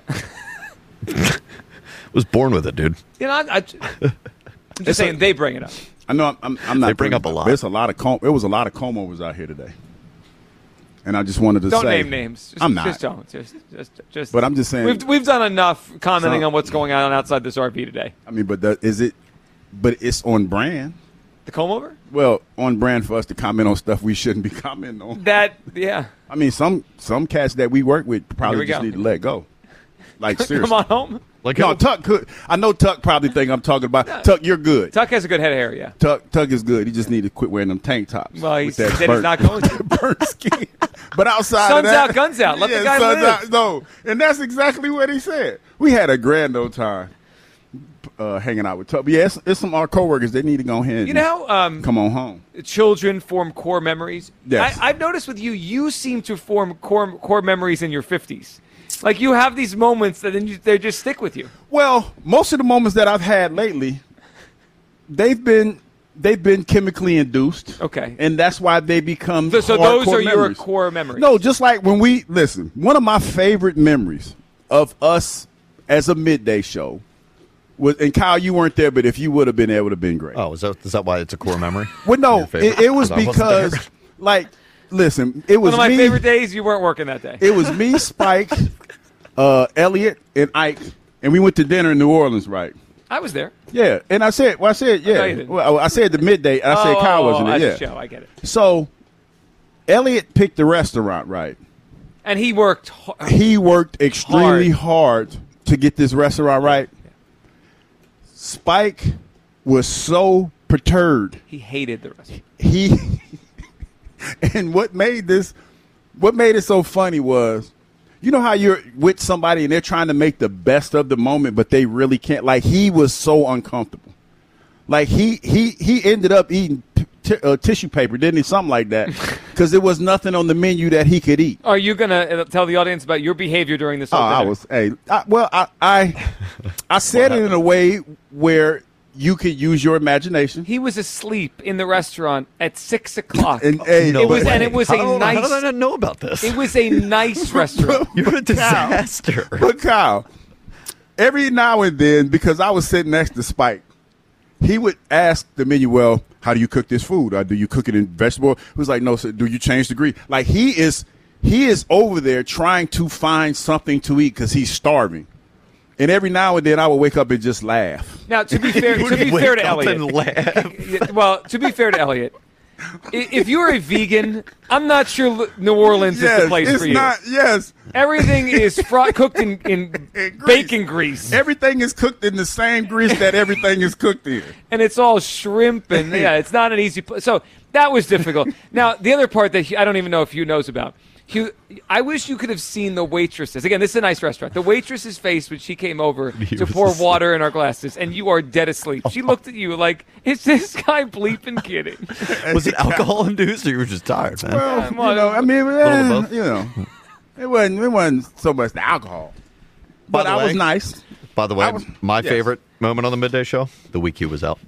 Was born with it, dude. you know, I, I, I'm just saying they bring it up. I know I'm, I'm, I'm not. They bring bringing up a it lot. But it's a lot of comb. It was a lot of comb overs out here today, and I just wanted to don't say. Don't name names. Just, I'm not. Just don't. Just, just, just. But I'm just saying. We've we've done enough commenting some, on what's going on outside this R V today. I mean, but the, is it? But it's on brand. The comb over? Well, on brand for us to comment on stuff we shouldn't be commenting on. That, yeah. I mean, some some cats that we work with probably just go. need to let go. Like, seriously. Come on home. Like, no, Tuck could. I know Tuck probably think I'm talking about. No. Tuck, you're good. Tuck has a good head of hair, yeah. Tuck Tuck is good. He just need to quit wearing them tank tops. Well, he's, that he said burnt, he's not going to. burnt skin. But outside Sun's of that. out, guns out. Let yeah, the guy sun's live. Out, no, and that's exactly what he said. We had a grand old time. Uh, hanging out with Tuck. But yeah, it's, it's some of our coworkers. They need to go ahead and you know, um, come on home. Children form core memories. Yes. I, I've noticed with you, you seem to form core core memories in your fifties. Like you have these moments that then you, they just stick with you. Well, most of the moments that I've had lately, they've been they've been chemically induced. Okay, and that's why they become. So, so those are memories. your core memories. No, just like when we listen. One of my favorite memories of us as a midday show. And Kyle, you weren't there, but if you would have been there, it would have been great. Oh, is that is that why it's a core memory? Well, no, it, it was because, like, listen, it was one of my me, favorite days. You weren't working that day. It was me, Spike, uh, Elliot, and Ike, and we went to dinner in New Orleans, right? I was there. Yeah, and I said, well, I said, yeah, no, well, I said the midday, and I oh, said Kyle oh, wasn't oh, there. Yeah, show. I get it. So, Elliot picked the restaurant, right? And he worked. Hard. He worked extremely hard. hard to get this restaurant right. Spike was so perturbed. He hated the restaurant. He and what made this, what made it so funny was, you know how you're with somebody and they're trying to make the best of the moment, but they really can't. Like he was so uncomfortable. Like he he he ended up eating t- uh, tissue paper, didn't he? Something like that, because there was nothing on the menu that he could eat. Are you gonna tell the audience about your behavior during this? Oh, whole dinner? I was. Hey, I, well, I I, I said it in a way where you could use your imagination. He was asleep in the restaurant at six o'clock. and, hey, it was, and it was how, a nice. How did I not know about this? It was a nice restaurant. You're a disaster. Kyle, but Kyle, every now and then, because I was sitting next to Spike, he would ask the menu, well, how do you cook this food? Or do you cook it in vegetable? He was like, no, sir, do you change the grease? Like he is he is over there trying to find something to eat because he's starving. And every now and then I would wake up and just laugh. Now, to be fair, to be fair to Elliot, well, to be fair to Elliot, if you're a vegan, I'm not sure New Orleans yes, is the place it's for you. Not, yes. Everything is fr- cooked in, in, in bacon grease. Everything is cooked in the same grease that everything is cooked in. And it's all shrimp, and yeah, it's not an easy place. So that was difficult. Now, the other part that Hugh, I don't even know if Hugh knows about. Hugh, I wish you could have seen the waitresses. Again, this is a nice restaurant. The waitress's face when she came over to pour asleep. water in our glasses, and you are dead asleep. She looked at you like, is this guy bleeping kidding? Was it alcohol induced, or you were just tired, man? Well, Yeah, you well, know, I mean, little eh, of both. you know, it wasn't it wasn't so much the alcohol, By but the I way- was nice. By the way, I was- my yes. favorite moment on the midday show, the week you was out.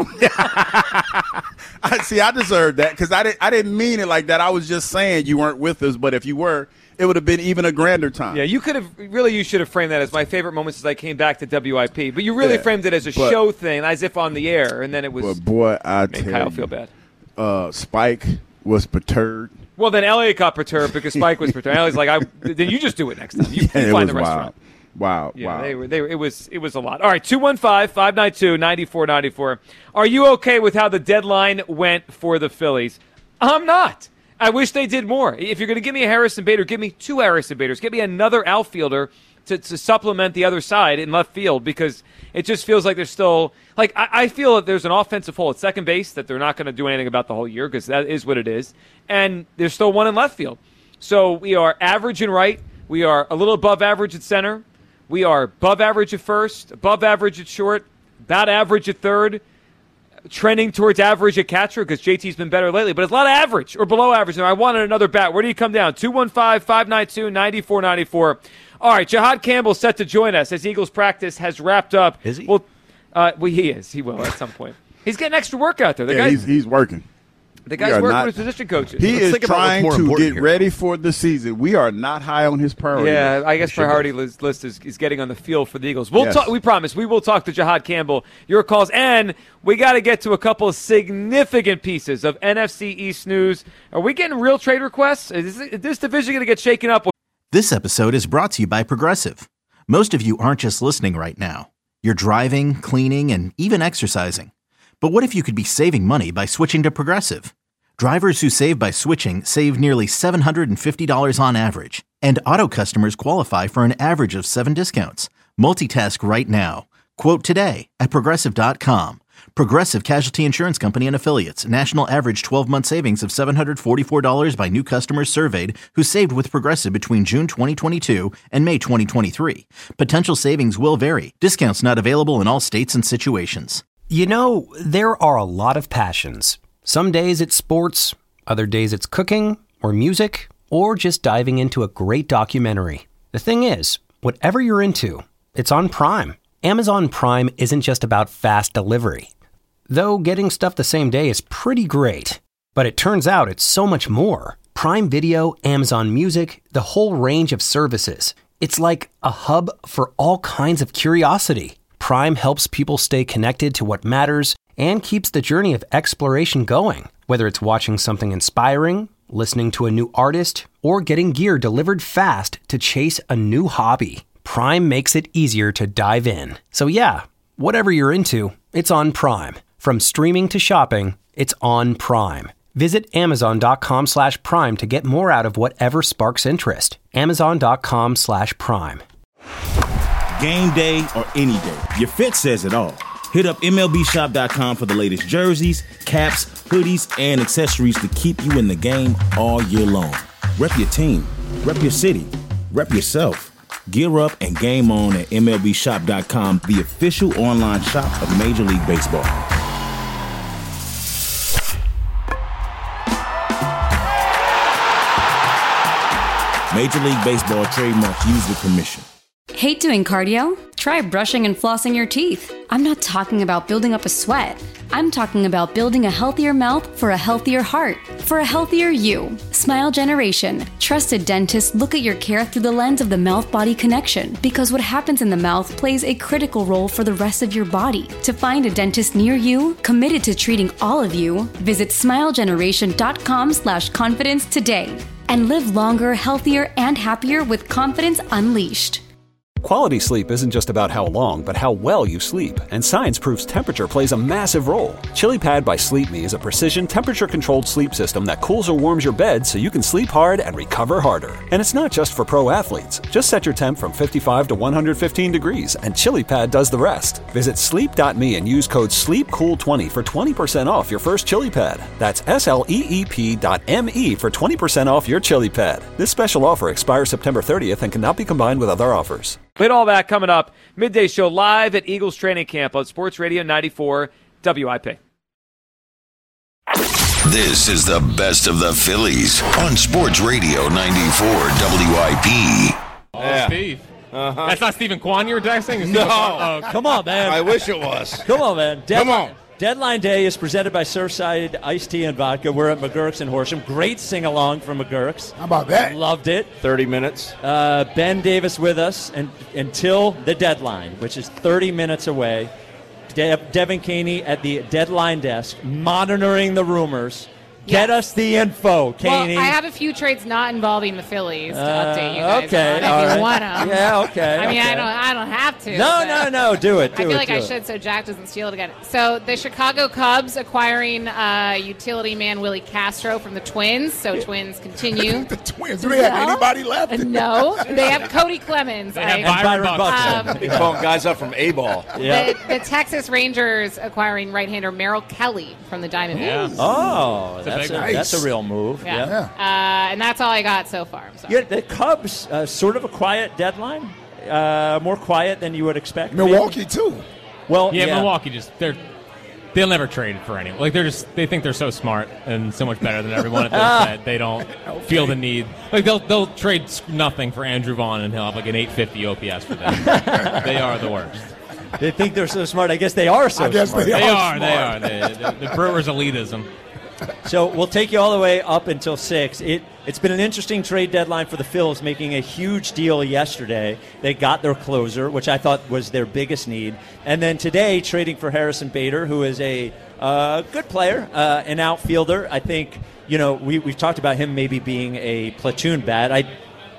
I see. I deserved that because I didn't. I didn't mean it like that. I was just saying you weren't with us, but if you were, it would have been even a grander time. Yeah, you could have really. You should have framed that as my favorite moments as I came back to W I P. But you really Yeah, framed it as a but- show thing, as if on the air, and then it was But boy, I made tell Kyle you, feel bad. Uh, Spike was perturbed. Well, then Elliot got perturbed because Spike was perturbed. Elliot's like, I, "Then you just do it next time. You, Yeah, you it find was the restaurant." wild. Wow, Yeah, wow. they were. They were. It was. It was a lot. All right, two one five five nine two ninety four ninety four. Are you okay with how the deadline went for the Phillies? I'm not. I wish they did more. If you're going to give me a Harrison Bader, give me two Harrison Baders. Give me another outfielder to, to supplement the other side in left field, because it just feels like there's still like I, I feel that there's an offensive hole at second base that they're not going to do anything about the whole year, because that is what it is, and there's still one in left field. So we are average in right. We are a little above average at center. We are above average at first, above average at short, about average at third, trending towards average at catcher because J T's been better lately. But it's a lot of average or below average. And I wanted another bat. Where do you come down? two one five five nine two nine four nine four. All right, Jahad Campbell set to join us as Eagles practice has wrapped up. Is he? Well, uh, well he is. He will at some point. He's getting extra work out there. The Yeah, guy, he's he's working. The guy's working not, with his position coaches. He Let's is trying to get here. ready for the season. We are not high on his priority. Yeah, I guess priority list, list is, is getting on the field for the Eagles. We'll yes. talk. We promise we will talk to Jihad Campbell. Your calls, and we got to get to a couple of significant pieces of N F C East news. Are we getting real trade requests? Is this, is this division going to get shaken up? This episode is brought to you by Progressive. Most of you aren't just listening right now. You're driving, cleaning, and even exercising. But what if you could be saving money by switching to Progressive? Drivers who save by switching save nearly seven hundred fifty dollars on average. And auto customers qualify for an average of seven discounts. Multitask right now. Quote today at Progressive dot com. Progressive Casualty Insurance Company and Affiliates. National average twelve-month savings of seven hundred forty-four dollars by new customers surveyed who saved with Progressive between June twenty twenty-two and May twenty twenty-three. Potential savings will vary. Discounts not available in all states and situations. You know, there are a lot of passions. Some days it's sports, other days it's cooking or music, or just diving into a great documentary. The thing is, whatever you're into, it's on Prime. Amazon Prime isn't just about fast delivery. Though getting stuff the same day is pretty great. But it turns out it's so much more. Prime Video, Amazon Music, the whole range of services. It's like a hub for all kinds of curiosity. Prime helps people stay connected to what matters and keeps the journey of exploration going. Whether it's watching something inspiring, listening to a new artist, or getting gear delivered fast to chase a new hobby, Prime makes it easier to dive in. So yeah, whatever you're into, it's on Prime. From streaming to shopping, it's on Prime. Visit Amazon.com slash Prime to get more out of whatever sparks interest. Amazon.com slash Prime. Game day or any day, your fit says it all. Hit up M L B shop dot com for the latest jerseys, caps, hoodies, and accessories to keep you in the game all year long. Rep your team, rep your city, rep yourself. Gear up and game on at M L B shop dot com, the official online shop of Major League Baseball. Major League Baseball trademarks used with permission. Hate doing cardio? Try brushing and flossing your teeth. I'm not talking about building up a sweat. I'm talking about building a healthier mouth for a healthier heart, for a healthier you. Smile Generation. Trusted dentists look at your care through the lens of the mouth-body connection, because what happens in the mouth plays a critical role for the rest of your body. To find a dentist near you, committed to treating all of you, visit smile generation dot com slash confidence today. And live longer, healthier, and happier with confidence unleashed. Quality sleep isn't just about how long, but how well you sleep. And science proves temperature plays a massive role. ChiliPad by Sleep Me is a precision temperature-controlled sleep system that cools or warms your bed so you can sleep hard and recover harder. And it's not just for pro athletes. Just set your temp from fifty-five to one hundred fifteen degrees, and ChiliPad does the rest. Visit sleep dot me and use code sleep cool twenty for twenty percent off your first ChiliPad. That's S L E E P dot M E for twenty percent off your ChiliPad. This special offer expires September thirtieth and cannot be combined with other offers. With all that coming up, midday show live at Eagles training camp on Sports Radio ninety-four W I P. This is the best of the Phillies on Sports Radio ninety-four W I P. Oh, yeah. Steve. Uh-huh. That's not Stephen Kwan you were texting? No. Oh, come on, man. I wish it was. Come on, man. Dead- come on. Deadline Day is presented by Surfside Iced Tea and Vodka. We're at McGurk's in Horsham. Great sing-along from McGurk's. How about that? Loved it. thirty minutes. Uh, Ben Davis with us and, until the deadline, which is thirty minutes away. De- Devin Caney at the deadline desk, monitoring the rumors. Get us the info, Caney. Well, I have a few trades not involving the Phillies to Uh, update you guys okay, on if all you right. want them. Yeah, okay, I mean, okay. I don't, I don't have to. No, but no, no, do it, do I feel it, like do I it. should, so Jack doesn't steal it again. So the Chicago Cubs acquiring uh, utility man Willie Castro from the Twins. So Twins continue. The Twins. Do they have No. anybody left? No, they have Cody Clemens. They have I- Byron um, Buxton. They calling guys up from A-ball. The, the Texas Rangers acquiring right-hander Merrill Kelly from the Diamondbacks. Oh, It's a that's big a, one. that's a real move. Yeah. Yeah. Uh, and that's all I got so far. I'm sorry. Yeah, the Cubs, uh, sort of a quiet deadline, uh, more quiet than you would expect. Milwaukee, maybe. too. Well, yeah, yeah. Milwaukee just they're they'll never trade for anyone. Like they're just they think they're so smart and so much better than everyone at this that they don't feel the need. Like they'll they'll trade nothing for Andrew Vaughn and he'll have like an eight fifty O P S for them. They are the worst. They think they're so smart. I guess they are so I guess smart. they, are. They are. They are. The, the, the Brewers' elitism. So we'll take you all the way up until six. It, it's been an interesting trade deadline for the Phils, making a huge deal yesterday. They got their closer, which I thought was their biggest need. And then today, trading for Harrison Bader, who is a uh, good player, uh, an outfielder. I think, you know, we, we've talked about him maybe being a platoon bat. I,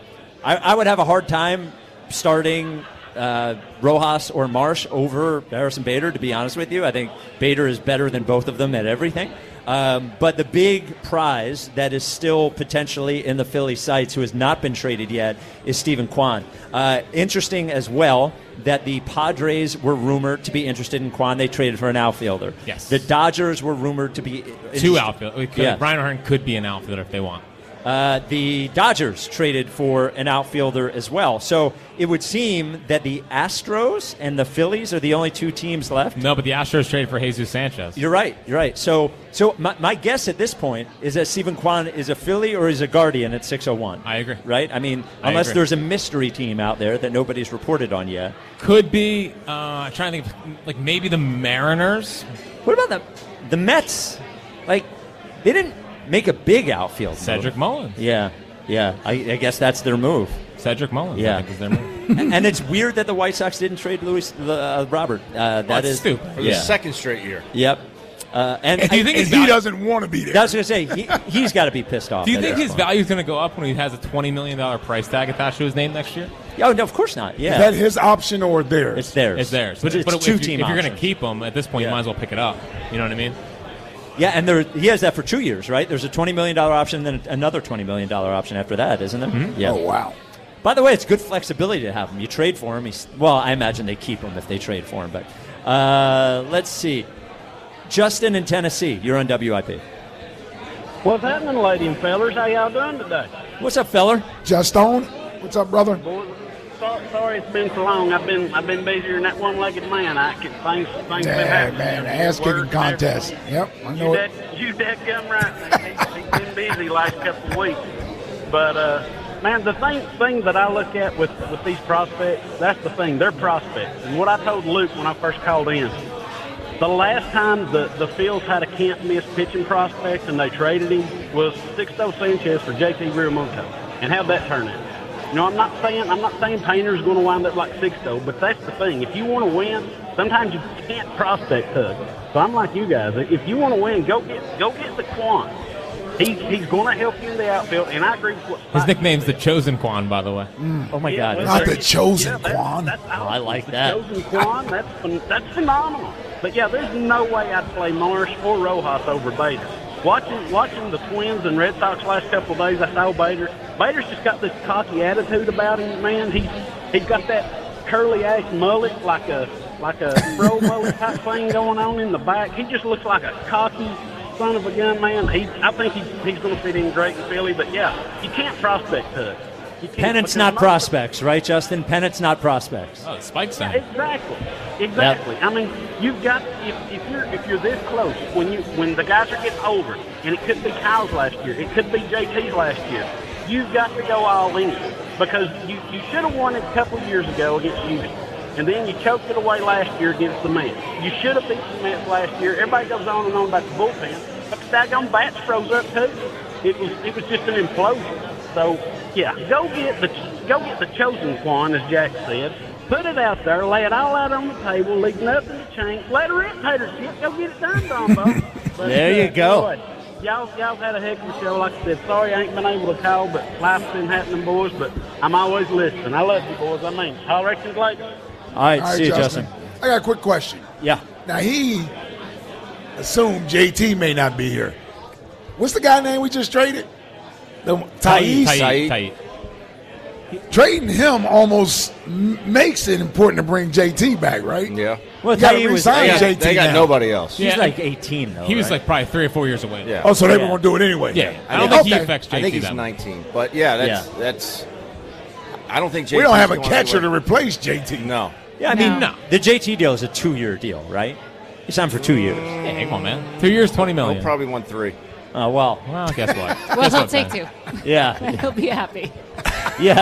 I, I would have a hard time starting uh, Rojas or Marsh over Harrison Bader, to be honest with you. I think Bader is better than both of them at everything. Um, but the big prize that is still potentially in the Philly sights, who has not been traded yet, is Stephen Kwan. Uh, interesting as well that the Padres were rumored to be interested in Kwan. They traded for an outfielder. Yes. The Dodgers were rumored to be... Two outfielders. Yeah. Brian O'Hearn could be an outfielder if they want. Uh, the Dodgers traded for an outfielder as well. So it would seem that the Astros and the Phillies are the only two teams left. No, but the Astros traded for Jesus Sanchez. You're right. You're right. So so my, my guess at this point is that Stephen Kwan is a Philly or is a Guardian at six oh one. I agree. Right? I mean, I unless agree. there's a mystery team out there that nobody's reported on yet. Could be, uh, I'm trying to think, of, like maybe the Mariners. What about the, the Mets? Like, they didn't make a big outfield Cedric move. Mullins. Yeah, yeah. I, I guess that's their move. Cedric Mullins, Yeah. I think is their move. and, and it's weird that the White Sox didn't trade Louis uh, Robert. Uh, that Well, it's is stupid. For the second straight year. Yep. Uh, and And do you think I- his value- he doesn't want to be there. I was going to say he, he's got to be pissed off. Do you at think that his point. value is going to go up when he has a twenty million dollars price tag attached to his name next year? Oh, no, of course not. Yeah. Is that his option or theirs? It's theirs. It's theirs. But But, it's but two if, you, team if you're going to options. keep him, at this point, Yeah. you might as well pick it up. You know what I mean? Yeah, and there, he has that for two years, right? There's a twenty million dollars option, and then another twenty million dollars option after that, isn't there? Mm-hmm. Yeah. Oh, wow. By the way, it's good flexibility to have him. You trade for him. He's, well, I imagine they keep him if they trade for him. But uh, let's see. Justin in Tennessee, you're on W I P. What's happening, lady and fellers? How y'all doing today? What's up, feller? Just on. What's up, brother? Boy, so, sorry it's been so long. I've been I've been busier than that one-legged man. I can things things been Yeah, happening. man, the ass kicking Work, contest. everything. Yep, I You know it. dead, you dead gum right. Man. He's, he's been busy last couple of weeks. But uh, man, the thing thing that I look at with with these prospects, that's the thing. They're prospects. And what I told Luke when I first called in, the last time the, the Phils had a can't-miss pitching prospect and they traded him was Sixto Sanchez for J T Realmuto. And how'd that turn out? You know, I'm not saying I'm not saying Painter's going to wind up like Sixto, but that's the thing. If you want to win, sometimes you can't prospect hug. So I'm like you guys. If you want to win, go get go get the Quan. He, he's going to help you in the outfield, and I agree with what His nickname's the Chosen Quan, by the way. Oh, my Yeah, God. well, Not the there- chosen yeah, that's- Quan. that's Oh, I like the that. Chosen Quan, that's phen- that's phenomenal. But yeah, there's no way I'd play Marsh or Rojas over Bader. Watching watching the Twins and Red Sox last couple of days, I saw Bader. Bader's just got this cocky attitude about him, man. He's he's got that curly ass mullet, like a like a fro mullet type thing going on in the back. He just looks like a cocky son of a gun, man. He, I think he, he's going to fit in great in Philly. But yeah, you can't prospect Hud. You can't, Pennant's because not most- prospects, right, Justin? Pennant's not prospects. Oh, Spike Yeah, Center. exactly, exactly. I mean, you've got if, if you're if you're this close when you when the guys are getting older, and it could be Kyle's last year, it could be J T's last year. You've got to go all in because you you should have won it a couple of years ago against Houston, and then you choked it away last year against the Mets. You should have beat the Mets last year. Everybody goes on and on about the bullpen, but the daggone bats froze up too. It was it was just an implosion. So yeah, go get the go get the chosen Quan, as Jack said. Put it out there, lay it all out on the table, leave nothing to change. Let her in, Tater Chip. Go get it done, Dombo. But, There you uh, go. what? Y'all, y'all had a heck of a show. Like I said, sorry I ain't been able to call, but life's been happening, boys. But I'm always listening. I love you, boys. I mean, holler at you later. All right, All right, see you, Justin. Justin. I got a quick question. Yeah. Now, he assumed J T may not be here. What's the guy name we just traded? The Thais? Tight, tight. Trading him almost m- makes it important to bring J T back, right? Yeah. Well, You gotta Thais was- resign they got- J T They got now. nobody else. He's Yeah. like eighteen, though. He was right? like probably three or four years away. Yeah. Oh, so they Yeah. were going to do it anyway. Yeah. I I don't think- think he okay. affects J T I think he's that much. nineteen, but yeah, that's Yeah. that's. I don't think J T We don't have a going catcher to anywhere. replace J T. No. Yeah, I mean, No. the J T deal is a two-year deal, right? He signed for two years. Yeah, come on, man. Two years, twenty million. He'll probably won three. Oh, well. Well, guess what? Well, Guess he'll what, take Ben? two. Yeah. He'll be happy. Yeah.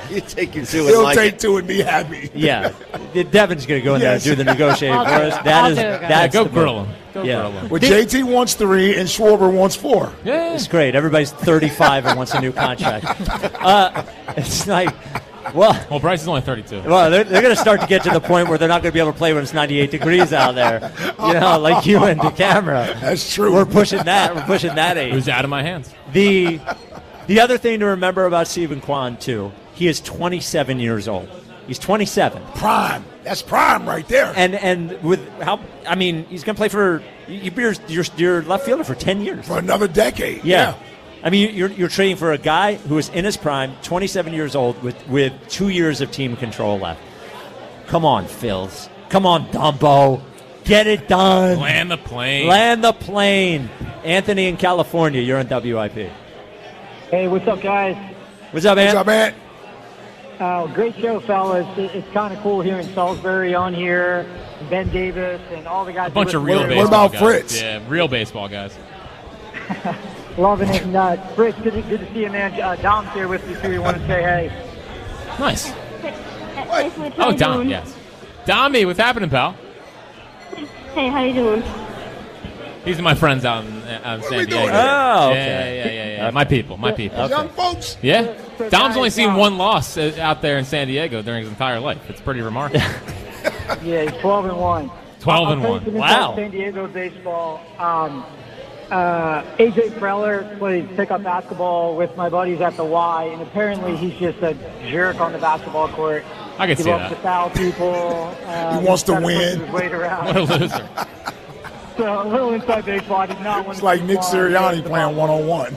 You take your two and He'll like take it. two and be happy. Yeah, Devin's going to go in Yes. there and do the negotiating I'll for do us. it. That I'll is do it, guys. that's Yeah, go the grill move. him. Go yeah. grill him. Well, J T wants three and Schwarber wants four. Yeah, it's great. Everybody's thirty-five and wants a new contract. Uh, it's like, well, well, Bryce is only thirty-two. Well, they're, they're going to start to get to the point where they're not going to be able to play when it's ninety-eight degrees out there. You know, like you and the camera. That's true. We're pushing that. We're pushing that age. It was out of my hands. The the other thing to remember about Stephen Kwan too, he is twenty-seven years old. He's twenty-seven. Prime. That's prime right there. And and with how I mean, he's going to play for you. You're, you're, you're left fielder for ten years. For another decade. Yeah. I mean, you're you're trading for a guy who is in his prime, twenty-seven years old, with with two years of team control left. Come on, Phils. Come on, Dumbo. Get it done. Land the plane. Land the plane. Anthony in California, you're on W I P. Hey, what's up, guys? What's up, man? What's up, man? Uh, great show, fellas. It, it's kind of cool hearing Salisbury on here, Ben Davis, and all the guys. A bunch who of real listen. baseball What about guys. Fritz? Yeah, real baseball guys. Loving it. And, uh, Fritz, good to, good to see you, man. Uh, Dom's here with you, too. We want to say hey. Nice. What? Oh, Dom, yes. Dommy, what's happening, pal? Hey, how you doing? These are my friends out in, out in San we Diego. doing? Oh, Yeah, okay. yeah, yeah, yeah. My people, my people. Young folks. Yeah. So, Dom's only guys, seen um, one loss uh, out there in San Diego during his entire life. It's pretty remarkable. Yeah, he's twelve and one. twelve I'll and tell you one. some Wow. inside San Diego baseball. Um, uh, A J Preller plays pickup basketball with my buddies at the Y, and apparently he's just a jerk on the basketball court. I can he see loves that. to foul people. Uh, He wants to tries win. push his weight around. What a loser. So a little inside baseball. I did not want It's to like keep Nick on Sirianni the playing ball. one-on-one.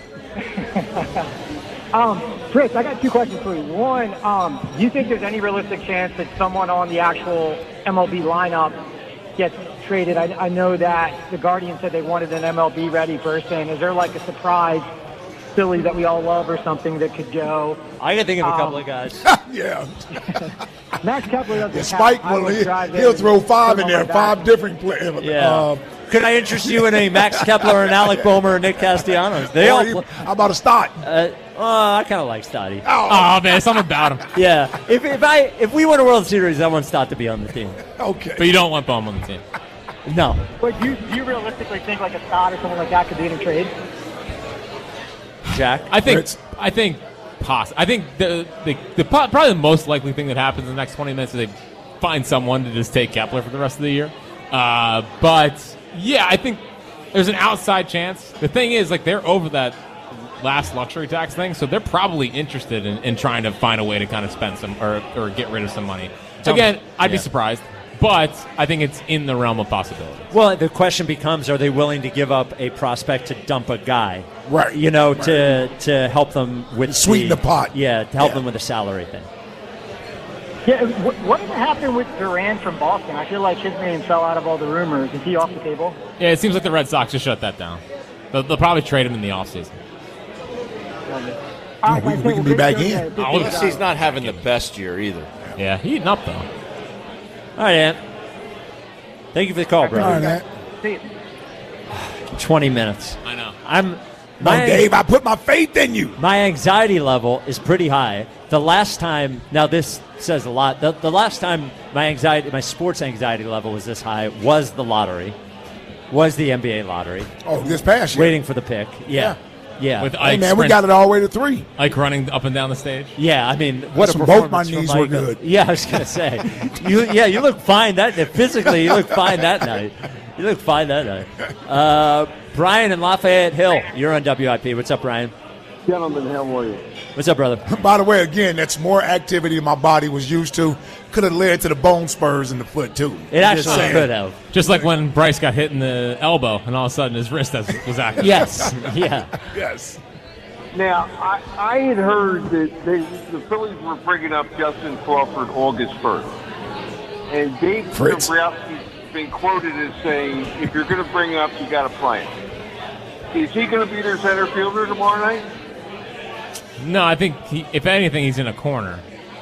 Um, Chris, I got two questions for you. One, um, do you think there's any realistic chance that someone on the actual M L B lineup gets traded? I, I know that the Guardian said they wanted an M L B ready person. Is there like a surprise Philly that we all love or something that could go? I can think of a Um, couple of guys. Yeah. Max Kepler doesn't Yeah, count. Spike I will. would He, drive he'll in throw and five put in him there. on my Five back. different players. Yeah. Um, Could I interest you in a Max Kepler and Alec Boehmer or Nick Castellanos? They all. or he- Pl- how about a start? uh, oh, I kind of like Stotty. Oh, man, something about him. Yeah. If if I if we win a World Series, I want Stott to be on the team. Okay. But you don't want Bum on the team. No. But do you, do you realistically think like a Stott or someone like that could be in a trade? Jack. I think. Fritz. I think. Poss- I think the, the the po- probably the most likely thing that happens in the next twenty minutes is they find someone to just take Kepler for the rest of the year. Uh, but yeah, I think there's an outside chance. The thing is, like, they're over that last luxury tax thing, so they're probably interested in, in trying to find a way to kind of spend some or, or get rid of some money. Again, I'd be Yeah. surprised, but I think it's in the realm of possibility. Well, the question becomes: are they willing to give up a prospect to dump a guy? Right. You know, Right. to to help them with Sweeten the pot. Yeah, to help Yeah. them with the salary thing. Yeah, what, what did happen with Duran from Boston? I feel like his name fell out of all the rumors. Is he off the table? Yeah, it seems like the Red Sox just shut that down. They'll, they'll probably trade him in the offseason. All right, we- guys, we hey, can well, be great back show in. today. Appreciate Oh, it, Plus, guys. he's not having the best year either. Yeah, he eating up, though. All right, Ant. Thank you for the call, bro. All right, man. See you. Twenty minutes. I know. I'm. No, My, Dave, I put my faith in you. my anxiety level is pretty high. The last time, now this says a lot. The, the last time my anxiety, my sports anxiety level was this high was the lottery, was the N B A lottery. Oh, this past year. Waiting for the pick. Yeah, yeah. With Hey, Ike, man, we sprint- got it all the way to three. Ike running up and down the stage. Yeah, I mean, what a Listen, performance both my from knees were Ike. good. Yeah, I was gonna say, you. Yeah, you look fine that physically. You look fine that night. You look fine that night. Uh, Brian in Lafayette Hill, you're on W I P. What's up, Brian? Gentlemen, how are you? What's up, brother? By the way, again, that's more activity my body was used to. Could have led to the bone spurs in the foot, too. It I'm just actually saying. could have. Just like when Bryce got hit in the elbow, and all of a sudden his wrist was was active. Yes. Yeah. Yes. Now, I, I had heard that they, the Phillies were bringing up Justin Crawford August first. And Dave Fritz. Dombrowski's been quoted as saying, if you're going to bring him up, you got to play him. Is he going to be their center fielder tomorrow night? No, I think he, if anything, he's in a corner.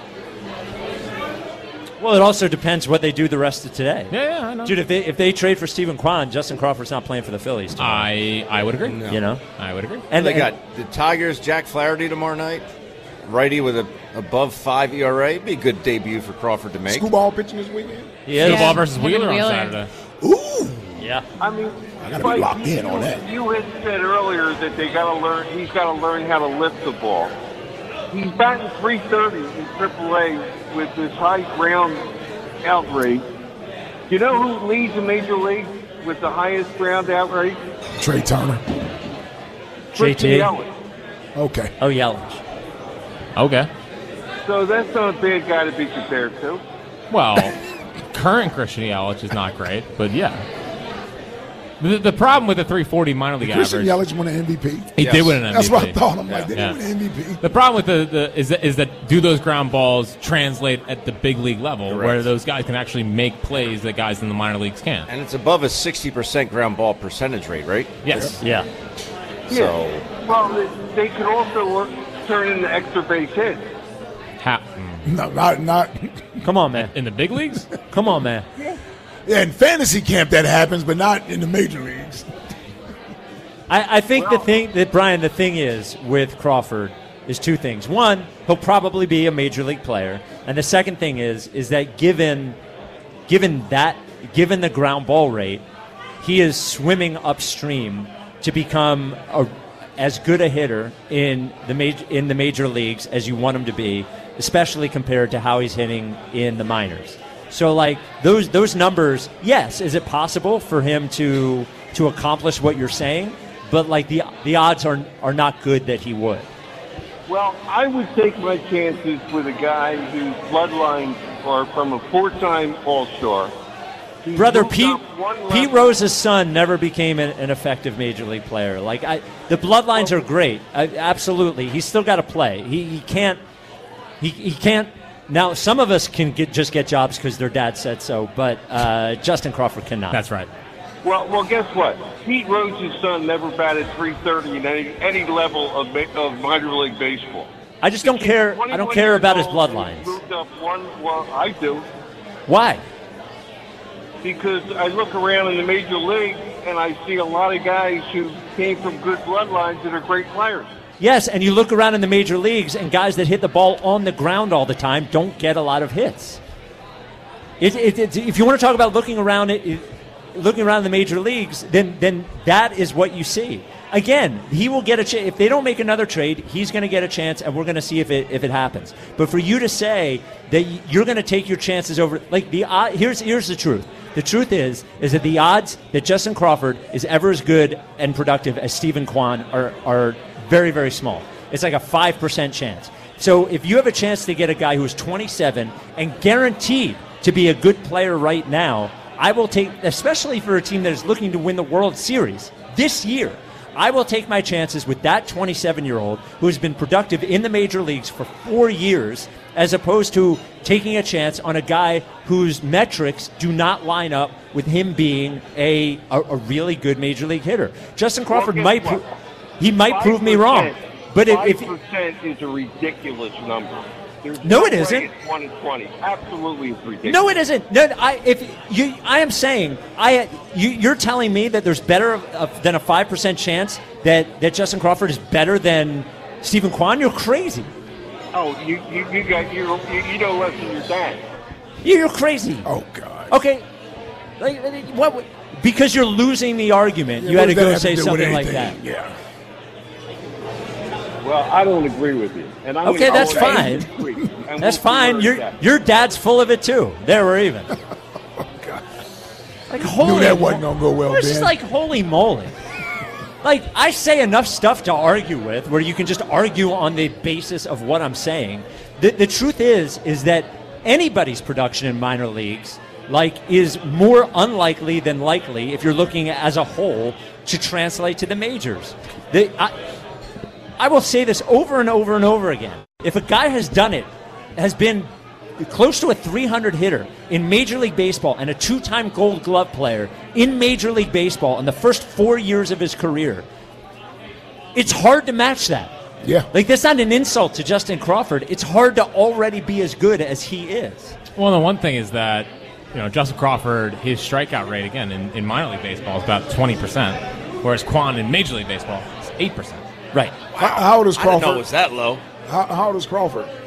Well, it also depends what they do the rest of today. Yeah, yeah, I know. Dude, if they if they trade for Stephen Kwan, Justin Crawford's not playing for the Phillies tomorrow. I I would agree. You know, I would agree. And and they and- got the Tigers, Jack Flaherty tomorrow night, righty with a above five E R A. Be a good debut for Crawford to make. Screwball pitching this weekend? Yeah. Screwball versus Him Wheeler, and Wheeler. on Saturday. Ooh. Yeah. I mean, I gotta be Spike, locked in you, on that. You had said earlier that they got to learn. He's got to learn how to lift the ball. He's batting three thirty in triple A with this high ground out rate. Do you know who leads the major league with the highest ground out rate? Trey Turner. J T. Yelich. Okay. Oh, Yelich. Okay. So that's not a bad guy to be compared to. Well, current Christian Yelich is not great, but yeah. The, the problem with the three forty minor league Christian average. Yelich won an M V P. He Yes. did win an M V P. That's what I thought. I'm Yeah. like, did Yeah. he win an M V P? The problem with the, the is that, is that do those ground balls translate at the big league level, Correct. where those guys can actually make plays that guys in the minor leagues can't? And it's above a sixty percent ground ball percentage rate, right? Yes. Yeah. So Well, they, they could also work, turn into extra base hits. How? No, not not. Come on, man. In the big leagues? Come on, man. Yeah, in fantasy camp that happens, but not in the major leagues. I, I think the thing that Brian, the thing is with Crawford is two things. One, he'll probably be a major league player, and the second thing is is that given given that given the ground ball rate, he is swimming upstream to become a, as good a hitter in the major in the major leagues as you want him to be, especially compared to how he's hitting in the minors. So, like those those numbers, yes, is it possible for him to to accomplish what you're saying? But like the the odds are are not good that he would. Well, I would take my chances with a guy whose bloodlines are from a four-time All-Star. He's Brother moved Pete up one Pete level. Rose's son never became an, an effective major league player. Like I, the bloodlines are great, I, absolutely. He's still got to play. He, he can't. He, he can't. Now some of us can get just get jobs because their dad said so, but uh, Justin Crawford cannot. That's right. Well, well, guess what? Pete Rose's son never batted three thirty in any any level of ma- of minor league baseball. I just don't care. I don't care about his bloodlines. Moved up one. Well, I do. Why? Because I look around in the major leagues and I see a lot of guys who came from good bloodlines that are great players. Yes, and you look around in the major leagues, and guys that hit the ball on the ground all the time don't get a lot of hits. It, it, it, if you want to talk about looking around it, it, looking around the major leagues, then then that is what you see. Again, he will get a chance. If they don't make another trade, he's going to get a chance, and we're going to see if it if it happens. But for you to say that you're going to take your chances over, like the uh, here's here's the truth. The truth is is that the odds that Justin Crawford is ever as good and productive as Stephen Kwan are are very very small. It's like a five percent chance. So if you have a chance to get a guy who is twenty-seven and guaranteed to be a good player right now, I will take, especially for a team that is looking to win the World Series this year, I will take my chances with that twenty-seven-year-old who has been productive in the major leagues for four years as opposed to taking a chance on a guy whose metrics do not line up with him being a, a, a really good major league hitter. Justin Crawford Well, might guess pro- what? he might prove me wrong. But if, if five percent is a ridiculous number. There's No, no it way isn't. It's one in twenty. Absolutely, it's ridiculous. No, it isn't. No, I, if you, I am saying, I, you, you're telling me that there's better of, of, than a five percent chance that, that Justin Crawford is better than Stephen Kwan. You're crazy. Oh, you you you got you you, you know less than your dad. You're crazy. Oh God. Okay, like what? Because you're losing the argument. Yeah, you what had to does that go have to say do with something like that. anything? Yeah. Well, I don't agree with you. And I'm Okay, gonna- that's I'll- fine. disagree, and That's we'll fine. figure Your it out. your dad's full of it too. There we're even. Like holy, Knew that wasn't gonna go well, It's just Ben. like holy moly. Like I say enough stuff to argue with, where you can just argue on the basis of what I'm saying. The, the truth is, is that anybody's production in minor leagues, like, is more unlikely than likely if you're looking as a whole to translate to the majors. The, I, I will say this over and over and over again. If a guy has done it, has been close to a three hundred hitter in Major League Baseball and a two-time Gold Glove player in Major League Baseball in the first four years of his career, it's hard to match that. Yeah. Like, that's not an insult to Justin Crawford. It's hard to already be as good as he is. Well, the one thing is that, you know, Justin Crawford, his strikeout rate, again, in, in minor league baseball is about twenty percent, whereas Kwan in Major League Baseball is eight percent. Right. How, how old is I didn't Crawford? know it was that low. How, how old is Crawford?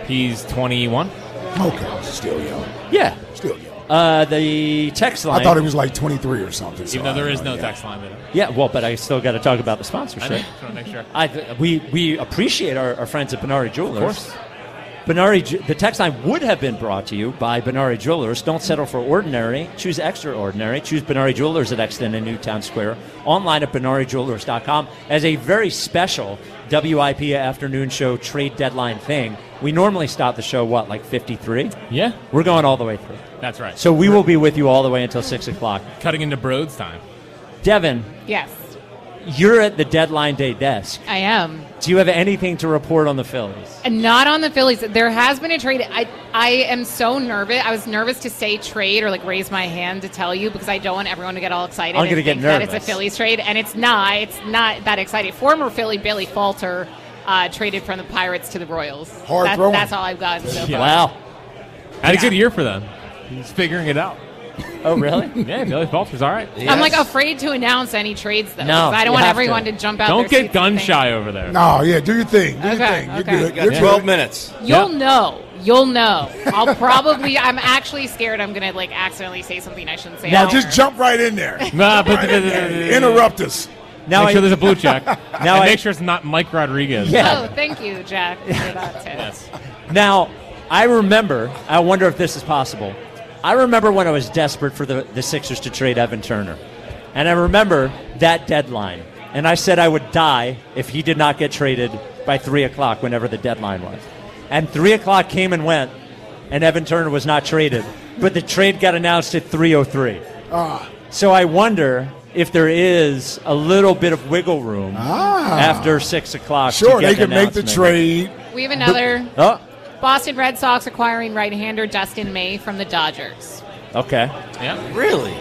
He's twenty-one. Okay, still young. Yeah. Still young. Uh, the text line. I thought he was like twenty-three or something. Even so though there I is don't no know, text line there. Yeah, well, but I still got to talk about the sponsorship. I know. Just want to make sure. I, we, we appreciate our, our friends at Benari Jewelers. Of course. Benari, Ju- the text line would have been brought to you by Benari Jewelers. Don't settle for ordinary. Choose extraordinary. Choose Benari Jewelers at Exton and Newtown Square. Online at benari jewelers dot com. As a very special W I P afternoon show trade deadline thing, we normally stop the show, what, like fifty-three? Yeah. We're going all the way through. That's right. So we will be with you all the way until six o'clock. Cutting into Broads time. Devin, Yes, you're at the deadline day desk. I am. Do you have anything to report on the Phillies? And not on the Phillies. There has been a trade. I I am so nervous. I was nervous to say trade or like raise my hand to tell you because I don't want everyone to get all excited. I'm and gonna get think that nervous. it's a Phillies trade, and it's not. It's not that exciting. Former Philly Billy Falter uh, traded from the Pirates to the Royals. Hard That- throwing. That's all I've got so far. Wow. Had a good year for them. He's figuring it out. Oh, really? Yeah, Billy Falter's all right. I'm like afraid to announce any trades though. No, 'cause I don't you want have everyone to. to, jump out. Don't their get seats gun and think- shy over there. No, yeah, do your thing. Do your Okay, thing. You're okay. good. You You're got twelve good. minutes. You'll know. You'll know. I'll probably. I'm actually scared. I'm gonna like accidentally say something I shouldn't say. Now on just air. jump right in there. Nah, but Right in there. Interrupt us. Now make I, sure there's a blue check. Now and I- make sure it's not Mike Rodriguez. Yeah. Oh, thank you, Jack, for that tip. Yes. Now, I remember, I wonder if this is possible. I remember when I was desperate for the, the Sixers to trade Evan Turner. And I remember that deadline. And I said I would die if he did not get traded by three o'clock, whenever the deadline was. And three o'clock came and went, and Evan Turner was not traded. But the trade got announced at three oh three. Ah. So I wonder if there is a little bit of wiggle room Ah. after six o'clock. Sure, to get they an can make the announcement. trade. We have another Oh, Boston Red Sox acquiring right-hander Dustin May from the Dodgers. okay. Yeah. Really?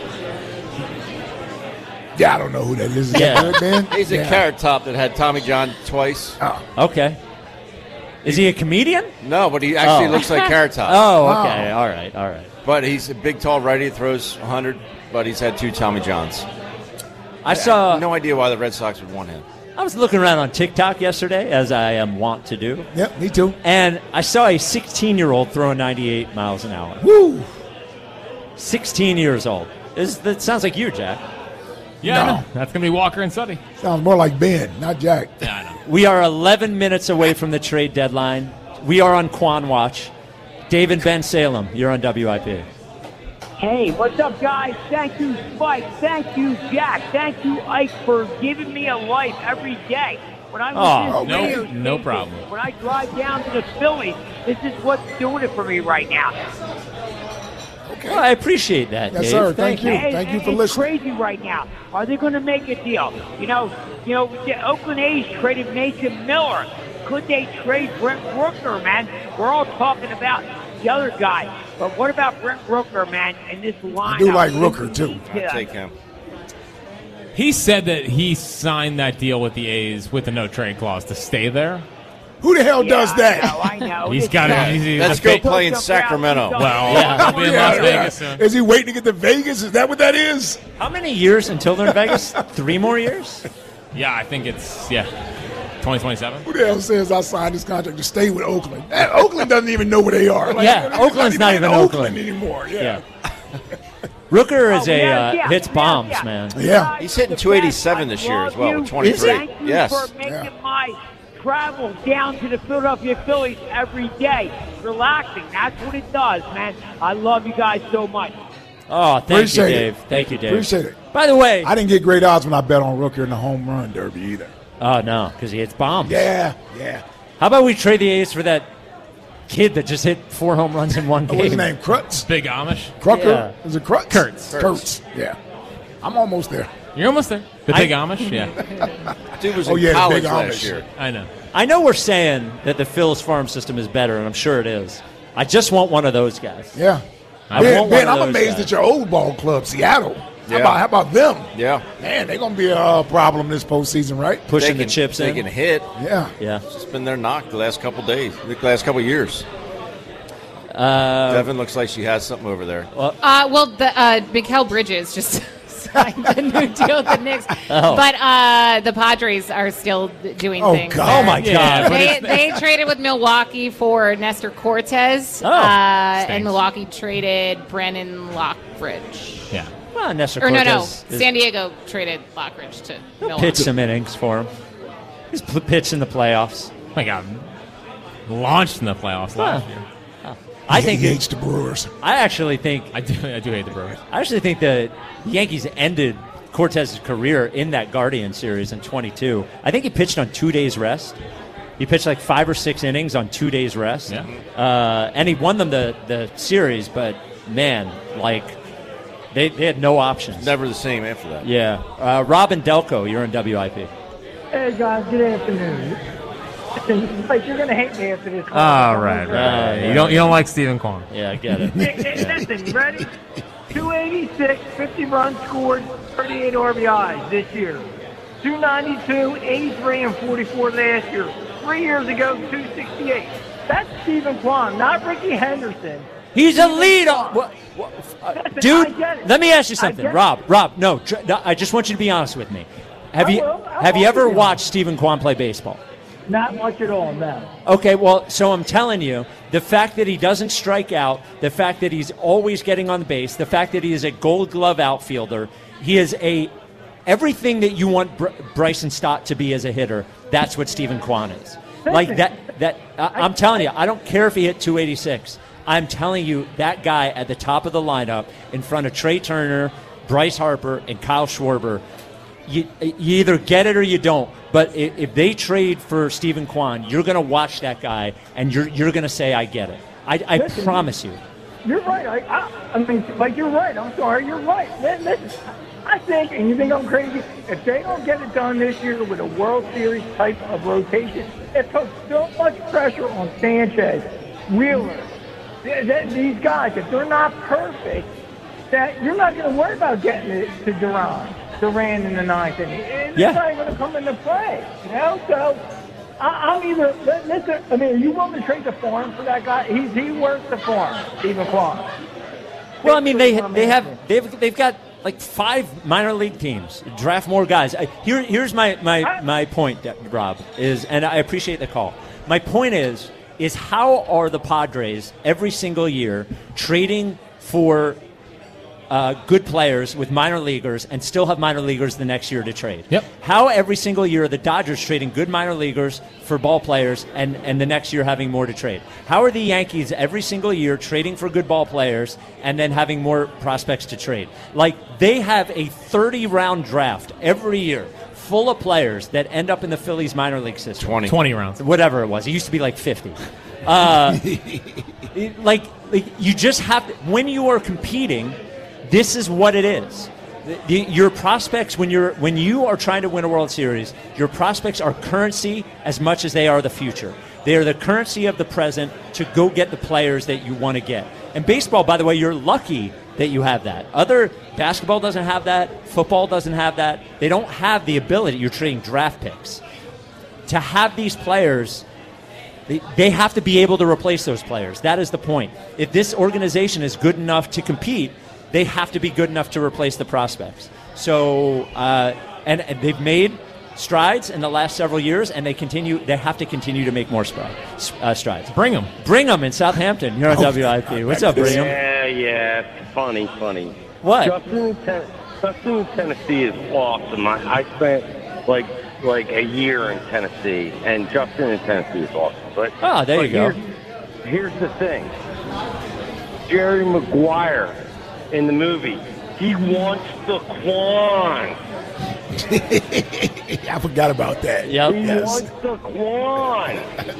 Yeah, I don't know who that is. Is Yeah. that good, man? He's a Yeah. carrot top that had Tommy John twice. Okay. Is he a comedian? No, but he actually Oh. looks like Carrot Top. Oh, okay. All right. All right. But he's a big, tall righty, throws one hundred, but he's had two Tommy Johns. I saw. no idea why the Red Sox would want him. I was looking around on TikTok yesterday, as I am wont to do, Yep, me too. and I saw a sixteen-year-old throwing ninety-eight miles an hour. Woo! sixteen years old. Is that sounds like you, Jack? Yeah, I No. know. That's going to be Walker and Suddy. Sounds more like Ben, not Jack. Yeah, I know. We are eleven minutes away from the trade deadline. We are on Quan Watch. Dave and Ben Salem, you're on W I P. Hey, what's up, guys? Thank you, Spike. Thank you, Jack. Thank you, Ike, for giving me a life every day. When I Oh, was no- radio no station, problem. When I drive down to the Phillies, this is what's doing it for me right now. Okay. Well, I appreciate that, Yes, Dave. sir. Thank you. And- Thank you and for it's listening. crazy right now. Are they going to make a deal? You know, you know, the Oakland A's traded Mason Miller. Could they trade Brent Rooker, man? We're all talking about the other guy, but what about Brent Rooker, man? And this lineup. I do like Rooker, too. Yeah. Take him. He said that he signed that deal with the A's with a no trade clause to stay there. Who the hell does that? I know, I know. He's It's got not- it. He's, he's Let's a go fake- play in Sacramento. Well, Yeah. he'll be in Yeah, Las yeah. Vegas soon. Is he waiting to get to Vegas? Is that what that is? How many years until they're in Vegas? Three more years? Yeah, I think it's yeah, twenty twenty-seven. Who the hell says I signed this contract to stay with Oakland? And Oakland doesn't even know where they are. Like, Yeah, they're Oakland's not in even Oakland. anymore. Yeah. Rooker is Oh, a yeah, uh, yeah, hits yeah, bombs, yeah. man. Yeah. He's hitting two eighty-seven this year as well, with twenty-three. Thank you Yes. for making Yeah. my travel down to the Philadelphia Phillies every day relaxing. That's what it does, man. I love you guys so much. Oh, thank Appreciate you, it. Dave. Thank you, Dave. Appreciate it. By the way, I didn't get great odds when I bet on Rooker in the home run derby either. oh no, because he hits bombs. Yeah, yeah. How about we trade the A's for that kid that just hit four home runs in one Oh, game? what's his name? Krutz? Big Amish. Krucker? Yeah. Is it Krutz? Kurtz. Kurtz. Yeah. I'm almost there. You're almost there. The I- big Amish. Yeah, Dude was Oh, in yeah, the college big last Amish. year. I know. I know we're saying that the Phil's farm system is better, and I'm sure it is. I just want one of those guys. Yeah. I Ben, want Ben, one of I'm those amazed guys. at your old ball club, Seattle. How, Yeah. about, how about them? Yeah. Man, they're going to be a uh, problem this postseason, right? Pushing They the can- chips They in. can hit. Yeah. Yeah. It's been their knock the last couple days, the last couple years. Uh, Devin looks like she has something over there. Uh, well, the uh, Mikal Bridges just signed a new deal with the Knicks. Oh. But uh, the Padres are still doing Oh, things. God. Oh, my God. They, they traded with Milwaukee for Nestor Cortez, Oh. uh, and Stinks. Milwaukee traded Brennan Lockridge. Yeah. Well, Nestor Or no, no, Cortez is- San Diego traded Lockridge to Milwaukee. pitch some innings for him. He's pl- pitched in the playoffs. I got launched in the playoffs last Huh. year. I think he hates the Brewers. I actually think I do. I do hate the Brewers. I actually think the Yankees ended Cortez's career in that Guardian series in twenty-two. I think he pitched on two days rest. He pitched like five or six innings on two days rest. Yeah. Uh, and he won them the, the series, but man, like they, they had no options. Never the same after that. Yeah. Uh, Robin Delco, you're in W I P. Hey guys, good afternoon. Listen, like you're gonna hate me after this. call. All right, right. right. You don't. You don't like Stephen Kwan. Yeah, I get it. Hey, hey, listen, you ready? two eighty-six, fifty runs scored, thirty-eight R B Is this year. two ninety-two, eighty-three, and forty-four last year. Three years ago, two sixty-eight. That's Stephen Kwan, not Ricky Henderson. He's a leader. What, what, uh, Listen, dude, I get it. let me ask you I something. get it. Rob, Rob, no, tr- no, I just want you to be honest with me. Have I you will. I have you will ever be watched Stephen Kwan play baseball? Not much at all, no. Okay, well, so I'm telling you, the fact that he doesn't strike out, the fact that he's always getting on the base, the fact that he is a Gold Glove outfielder, he is a everything that you want Br- Bryson Stott to be as a hitter. That's what Stephen Kwan is. Like that. That I, I'm telling you, I don't care if he hit two eighty-six. I'm telling you, that guy at the top of the lineup in front of Trey Turner, Bryce Harper, and Kyle Schwarber. You, you either get it or you don't. But if, if they trade for Stephen Kwan, you're going to watch that guy, and you're you're going to say, "I get it." I, I Listen, promise you. You're right. I, I, I mean, like, you're right. I'm sorry. You're right. Li- Listen, I think, and you think I'm crazy, if they don't get it done this year with a World Series type of rotation, it puts so much pressure on Sanchez, Wheeler, th- th- these guys. If they're not perfect, that you're not going to worry about getting it to Duran, Duran in the ninth inning. It's Yeah. not even going to come into play. You know, so. I- I'm either, li- listen, I mean, are you willing to trade the farm for that guy? He's he worth the farm, Stephen Kwan. Well, I mean, they they have they've they've got like five minor league teams. Draft more guys. I, here here's my, my, my point, Rob, is, and I appreciate the call. My point is is how are the Padres every single year trading for uh, good players with minor leaguers and still have minor leaguers the next year to trade? Yep. How every single year the Dodgers trading good minor leaguers for ball players and, and the next year having more to trade? How are the Yankees every single year trading for good ball players and then having more prospects to trade? Like, they have a thirty-round draft every year full of players that end up in the Phillies minor league system. twenty. twenty rounds. Whatever it was. It used to be like fifty. Uh, like, like, you just have to, when you are competing, this is what it is. The, the, your prospects, when you're when you are trying to win a World Series, your prospects are currency as much as they are the future. They are the currency of the present to go get the players that you want to get. And baseball, by the way, you're lucky that you have that. Other basketball doesn't have that. Football doesn't have that. They don't have the ability. You're trading draft picks. To have these players, they, they have to be able to replace those players. That is the point. If this organization is good enough to compete, they have to be good enough to replace the prospects. So, uh, and, and they've made strides in the last several years, and they continue. They have to continue to make more strides. Uh, strides. Bring them. Bring them in Southampton. You're on W I P. What's up, Brigham? Yeah, yeah. Funny, funny. What? Justin in, Ten- Justin in Tennessee is awesome. I, I spent like like a year in Tennessee, and Justin in Tennessee is awesome. But Oh, there but you go. Here's, here's the thing. Jerry Maguire in the movie, he wants the Quan. I forgot about that. Yep. He Yes. wants the Quan.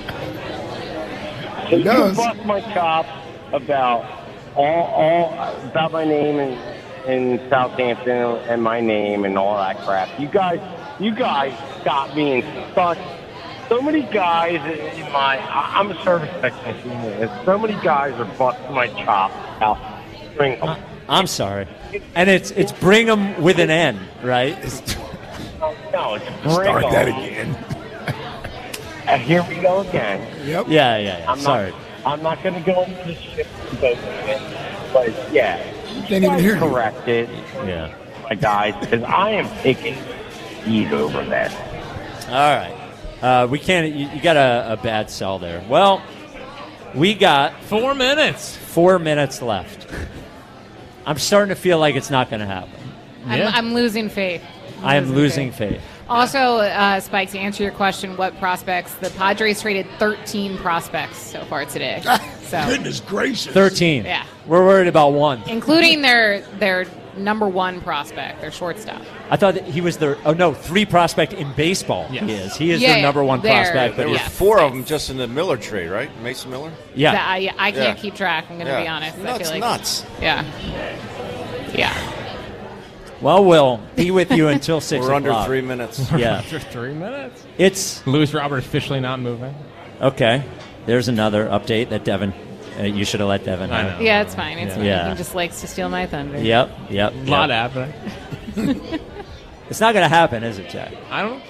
So He you does. bust my chops about all, all about my name in, in Southampton and my name and all that crap. You guys, you guys got me in such. So many guys in my. I- I'm a service technician, and so many guys are busting my chops out. Bring them. I'm sorry. And it's it's Brigham with an N, right? No, it's Start Brigham. that again. And here we go again. Yep. Yeah, yeah, yeah. I'm Sorry. not. I'm not going to go into the shit, but yeah, Can't even hear you. correct it. Yeah. my guys, because I am picking Speed over that. All right. Uh, we can't. You, you got a, a bad sell there. Well, we got four minutes. Four minutes left. I'm starting to feel like it's not going to happen. I'm, I'm losing faith. I'm I am losing faith. Also, uh, Spike, to answer your question, what prospects? The Padres traded thirteen prospects so far today. So, Goodness gracious. thirteen. Yeah. We're worried about one. including their their number one prospect, their shortstop. I thought that he was their, oh no, three prospect in baseball. Yes. He is. He is Yeah, their number one they're- prospect. But There were he's- four of them just in the Miller trade, right? Mason Miller? Yeah. That I, I can't Yeah. keep track. I'm going to Yeah. be honest. I Nuts, feel like nuts. Yeah. Yeah. Well, we'll be with you until six We're under o'clock. three minutes. Yeah. After three minutes. It's Luis Robert officially not moving. okay. There's another update that Devin, uh, you should have let Devin I know. know. Yeah, it's fine. It's fine. Yeah. He just likes to steal my thunder. Yep, yep. A lot yep. happening. It's not going to happen, is it, Jack? I don't know.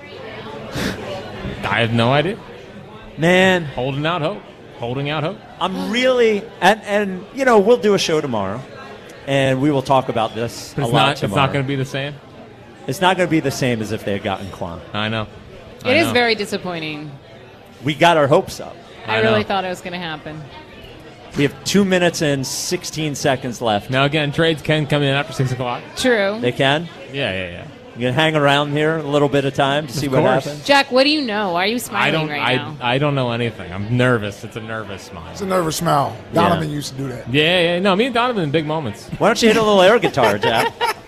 I have no idea. Man. Holding out hope. Holding out hope. I'm really, and, and you know, we'll do a show tomorrow, and we will talk about this But a it's lot not, it's tomorrow. not going to be the same. It's not going to be the same as if they had gotten Quan. I know. It is very disappointing. We got our hopes up. I, really thought it was going to happen. We have two minutes and sixteen seconds left. Now, again, trades can come in after six o'clock. True. They can? Yeah, yeah, yeah. You can hang around here a little bit of time to see Of what course. happens? Jack, what do you know? Why are you I smiling don't. right I, now? I don't know anything. I'm nervous. It's a nervous smile. It's a nervous smile. Donovan used to do that. Yeah, yeah. No, me and Donovan in big moments. Why don't you hit a little air guitar, Jack?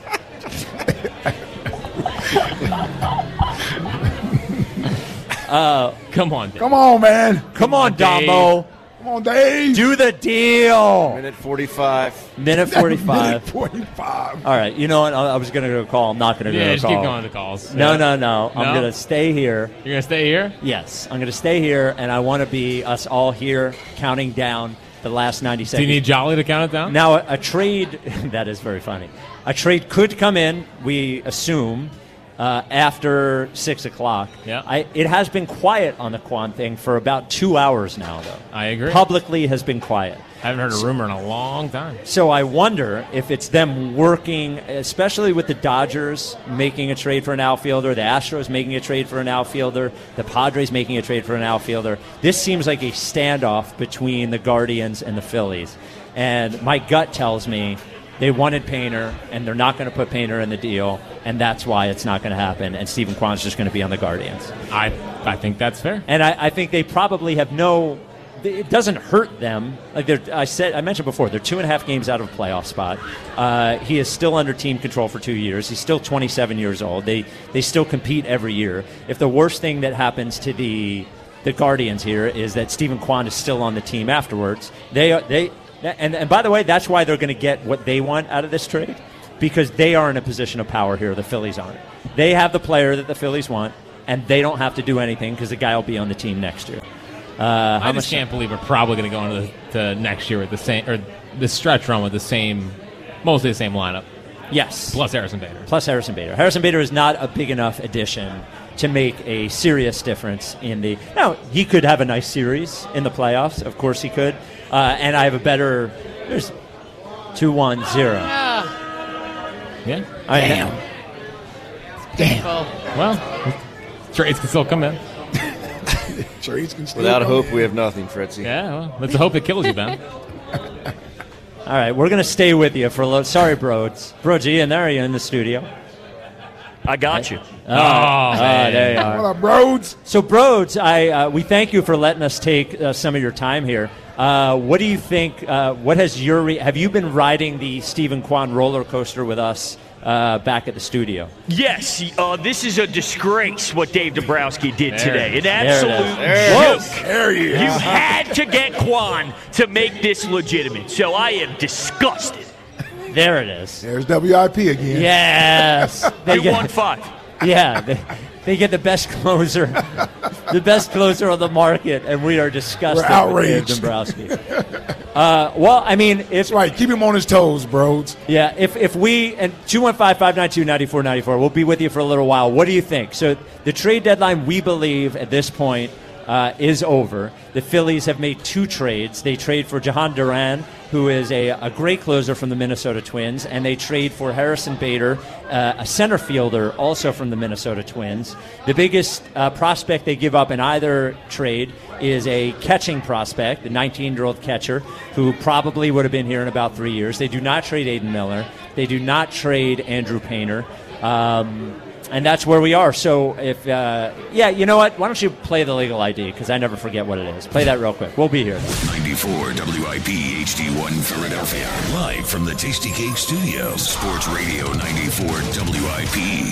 uh, come on, Dave. Come on, man. Come on, Damo. Come on, Dave. Do the deal. Minute forty-five. Minute forty-five. Minute forty-five. All right. You know what? I I was going to go call. I'm not going to Yeah, go just call. keep going to calls. No, Yeah. no, no. I'm No? going to stay here. You're going to stay here? Yes. I'm going to stay here, and I want to be us all here counting down the last ninety Do seconds. you need Jolly to count it down? Now, a, a trade, that is very funny. A trade could come in, we assume, uh, after six o'clock. Yeah. I, it has been quiet on the Quan thing for about two hours now, though. I agree. Publicly has been quiet. I haven't heard a rumor in a long time. So I wonder if it's them working, especially with the Dodgers making a trade for an outfielder, the Astros making a trade for an outfielder, the Padres making a trade for an outfielder. This seems like a standoff between the Guardians and the Phillies. And my gut tells me they wanted Painter, and they're not going to put Painter in the deal, and that's why it's not going to happen, and Stephen Kwan's just going to be on the Guardians. I I think that's fair. And I, I think they probably have no. It doesn't hurt them. Like they're, I said, I mentioned before, they're two and a half games out of a playoff spot. Uh, he is still under team control for two years. He's still twenty-seven years old. They they still compete every year. If the worst thing that happens to the the Guardians here is that Stephen Kwan is still on the team afterwards, they are they. And, and by the way, that's why they're going to get what they want out of this trade, because they are in a position of power here. The Phillies aren't. They have the player that the Phillies want, and they don't have to do anything because the guy will be on the team next year. Uh, I how just much? can't believe we're probably going to go into the, to next year with the same, or the stretch run with the same, mostly the same lineup. Yes. Plus Harrison Bader. Plus Harrison Bader. Harrison Bader is not a big enough addition to make a serious difference in the. Now, he could have a nice series in the playoffs. Of course he could. Uh, and I have a better. There's two one zero. Yeah. I Damn. know. Damn. Well, trades can still come in. Trades can still Without come hope, in. we have nothing, Fritzy. Yeah, well, it's the hope that kills you, Ben. All right, we're going to stay with you for a little. Sorry, Broads. Broads, are you in there? Are you in the studio? I got you. Oh, oh, there you are. What up, Broads? So, Broads, I uh, we thank you for letting us take uh, some of your time here. Uh, what do you think? Uh, what has your re- have you been riding the Stephen Kwan roller coaster with us uh, back at the studio? Yes, uh, this is a disgrace what Dave Dombrowski did There today. it is. An There it absolute is. joke. There he is. You had to get Kwan to make this legitimate, so I am disgusted. There it is. There's W I P again. Yes. They get- won five. Yeah, they, they get the best closer, the best closer on the market, and we are disgusted We're with Dave outraged. Dombrowski. Uh, well, I mean, if That's right. Keep him on his toes, Broads. yeah, if if we and two one five, five nine two, nine four nine four, we'll be with you for a little while. What do you think? So the trade deadline, we believe at this point, uh, is over. The Phillies have made two trades. They trade for Jahan Duran, who is a, a great closer from the Minnesota Twins, and they trade for Harrison Bader, uh, a center fielder also from the Minnesota Twins. The biggest uh, prospect they give up in either trade is a catching prospect, the nineteen-year-old catcher, who probably would have been here in about three years. They do not trade Aiden Miller. They do not trade Andrew Painter. Um, and that's where we are. So if, uh, yeah, you know what? Why don't you play the legal I D, because I never forget what it is. Play that real quick. We'll be here. ninety-four W I P H D one Philadelphia. Live from the Tasty Cake Studios. Sports Radio ninety-four W I P.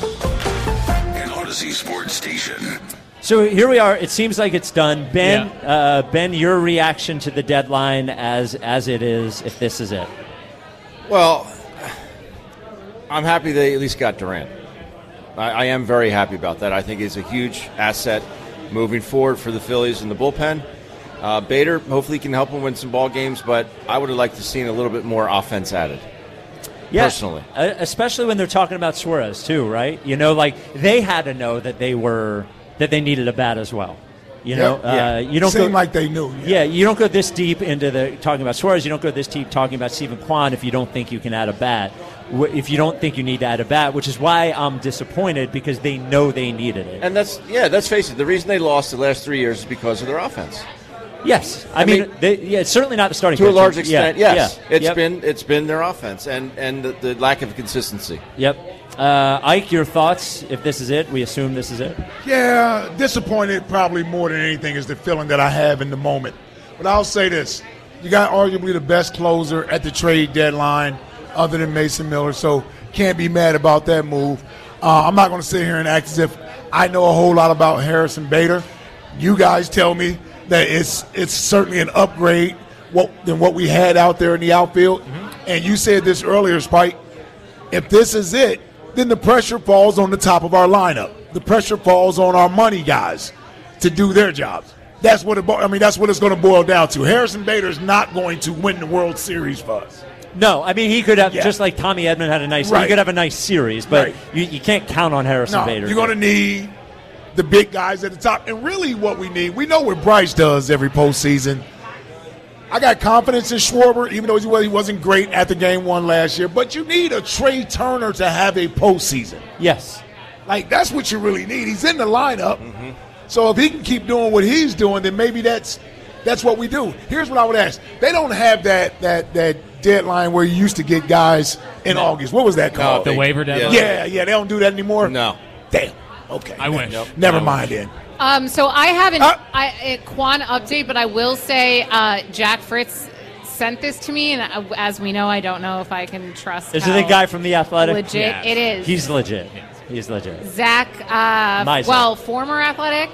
An Odyssey Sports Station. So here we are. It seems like it's done. Ben, yeah. uh, Ben, your reaction to the deadline as as it is, if this is it? Well, I'm happy they at least got Durant. I, I am very happy about that. I think he's a huge asset moving forward for the Phillies in the bullpen. Uh, Bader, hopefully, can help him win some ball games, but I would have liked to seen a little bit more offense added. Yeah, personally, especially when they're talking about Suarez too, right? You know, like they had to know that they were that they needed a bat as well. You know, yep. yeah. uh, you don't seem go, like they knew. Yeah. yeah, you don't go this deep into the talking about Suarez. You don't go this deep talking about Stephen Kwan if you don't think you can add a bat. If you don't think you need to add a bat, which is why I'm disappointed, because they know they needed it. And that's yeah, let's face it. The reason they lost the last three years is because of their offense. Yes, I, I mean, mean they, yeah, it's certainly not the starting to pitching. a large extent. Yeah, yes, yeah, it's yep. been it's been their offense and and the, the lack of consistency. Yep. Uh, Ike, your thoughts? If this is it, we assume this is it. Yeah, disappointed probably more than anything is the feeling that I have in the moment. But I'll say this: you got arguably the best closer at the trade deadline, other than Mason Miller. So can't be mad about that move. Uh, I'm not going to sit here and act as if I know a whole lot about Harrison Bader. You guys tell me that it's it's certainly an upgrade what, than what we had out there in the outfield. Mm-hmm. And you said this earlier, Spike. If this is it, then the pressure falls on the top of our lineup. The pressure falls on our money guys to do their jobs. That's what it, I mean. That's what it's going to boil down to. Harrison Bader is not going to win the World Series for us. No, I mean he could have yeah. just like Tommy Edman had a nice. Right. He could have a nice series, but right. you, you can't count on Harrison no, Bader. You're going to need the big guys at the top, and really what we need. We know what Bryce does every postseason. I got confidence in Schwarber, even though he wasn't great at the game one last year. But you need a Trey Turner to have a postseason. Yes, like that's what you really need. He's in the lineup, mm-hmm. so if he can keep doing what he's doing, then maybe that's that's what we do. Here's what I would ask: they don't have that that that deadline where you used to get guys in no. August. What was that called? No, the waiver deadline. Yeah, yeah, they don't do that anymore. No, damn. Okay, I wish. Nope. Never I mind wish. then. Um, so I haven't uh, I, a Quan update, but I will say uh, Jack Fritz sent this to me, and uh, as we know, I don't know if I can trust. Is it the guy from The Athletic? Legit, yeah. it is. He's legit. He's legit. Zach, uh, Meisel. well, former Athletic.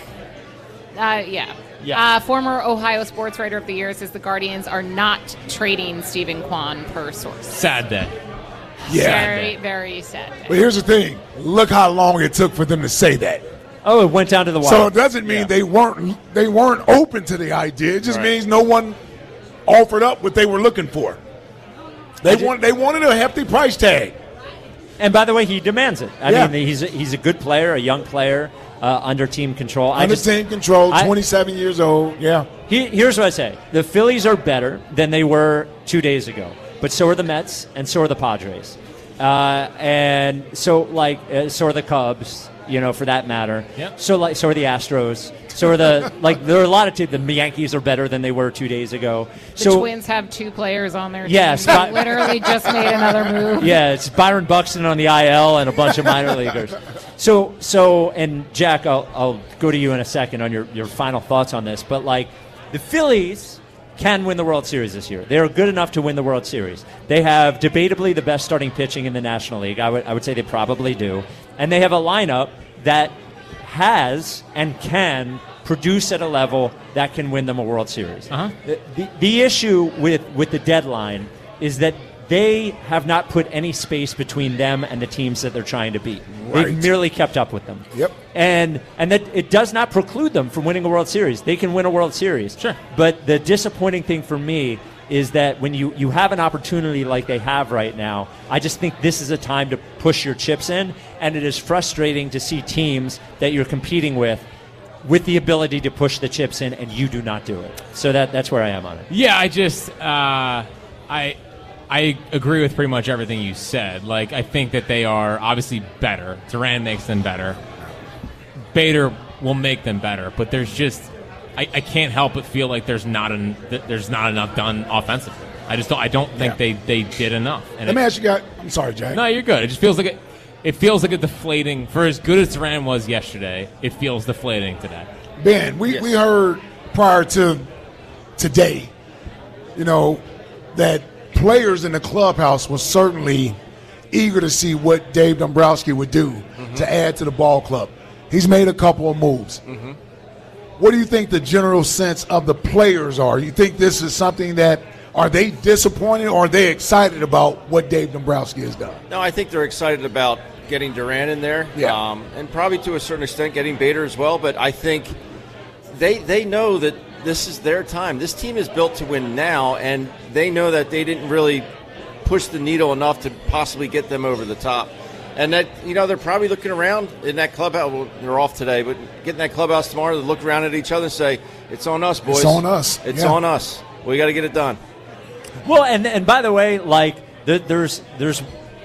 Uh, yeah. Yeah. Uh, former Ohio Sports Writer of the Year says the Guardians are not trading Stephen Kwan per source. Sad day. Yeah. Very, very sad day. But here's the thing. Look how long it took for them to say that. Oh, it went down to the wire. So it doesn't mean yeah. they weren't they weren't open to the idea. It just right. means no one offered up what they were looking for. They want they wanted a hefty price tag. And by the way, he demands it. I yeah. mean, he's a, he's a good player, a young player, uh, under team control. Under I just, team control, I, twenty-seven years old. Yeah. He, here's what I say: the Phillies are better than they were two days ago, but so are the Mets, and so are the Padres, uh, and so like uh, so are the Cubs. You know, for that matter. Yep. So like, so are the Astros. So are the like. There are a lot of teams. The Yankees are better than they were two days ago. The so, Twins have two players on their yes, team. By, They literally just made another move. Yeah, it's Byron Buxton on the I L and a bunch of minor leaguers. So, so, and Jack, I'll, I'll go to you in a second on your, your final thoughts on this. But like, the Phillies can win the World Series this year. They are good enough to win the World Series. They have debatably the best starting pitching in the National League. I would I would say they probably do. And they have a lineup that has and can produce at a level that can win them a World Series. Uh-huh. The, the, the issue with, with the deadline is that they have not put any space between them and the teams that they're trying to beat. Right. They've merely kept up with them. Yep. And and that it does not preclude them from winning a World Series. They can win a World Series. Sure. But the disappointing thing for me is that when you, you have an opportunity like they have right now, I just think this is a time to push your chips in, and it is frustrating to see teams that you're competing with with the ability to push the chips in, and you do not do it. So that that's where I am on it. Yeah, I just uh, I I agree with pretty much everything you said. Like, I think that they are obviously better. Durant makes them better. Bader will make them better, but there's just I, I can't help but feel like there's not an, there's not enough done offensively. I just don't I don't think Yeah. they, they did enough. And Let it- me ask you guys. I'm sorry, Jack. No, you're good. It just feels like it. It feels like a deflating. For as good as Durant was yesterday, it feels deflating today. Ben, we, we heard prior to today, you know, that players in the clubhouse were certainly eager to see what Dave Dombrowski would do Mm-hmm. to add to the ball club. He's made a couple of moves. Mm-hmm. What do you think the general sense of the players are? You think this is something that, are they disappointed or are they excited about what Dave Dombrowski has done? No, I think they're excited about getting Durant in there, Yeah. um, and probably to a certain extent getting Bader as well. But I think they they know that this is their time. This team is built to win now, and they know that they didn't really push the needle enough to possibly get them over the top. And that, you know, they're probably looking around in that clubhouse. Well, they're off today, but get in that clubhouse tomorrow to look around at each other and say, "It's on us, boys. It's on us. It's Yeah. on us. We got to get it done." Well, and and by the way, like the, there's there's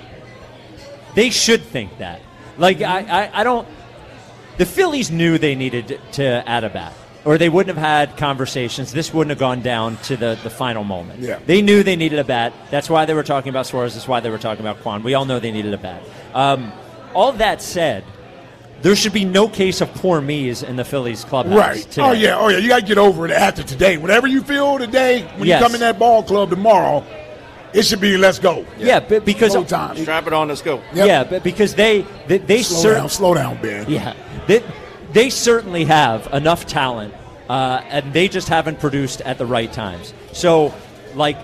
they should think that. Like I, I, I don't. The Phillies knew they needed to add a bat, or they wouldn't have had conversations. This wouldn't have gone down to the, the final moment. Yeah. They knew they needed a bat. That's why they were talking about Suarez. That's why they were talking about Quan. We all know they needed a bat. Um, all that said, there should be no case of poor me's in the Phillies clubhouse. Right. Today. Oh, yeah. Oh, yeah. You got to get over it after today. Whatever you feel today, when Yes. you come in that ball club tomorrow, it should be let's go. Yeah, but because no time. Strap it on. Let's go. Yeah, but because they they, they slow cer- down, slow down, Ben. Yeah, they, they certainly have enough talent, uh, and they just haven't produced at the right times. So, like,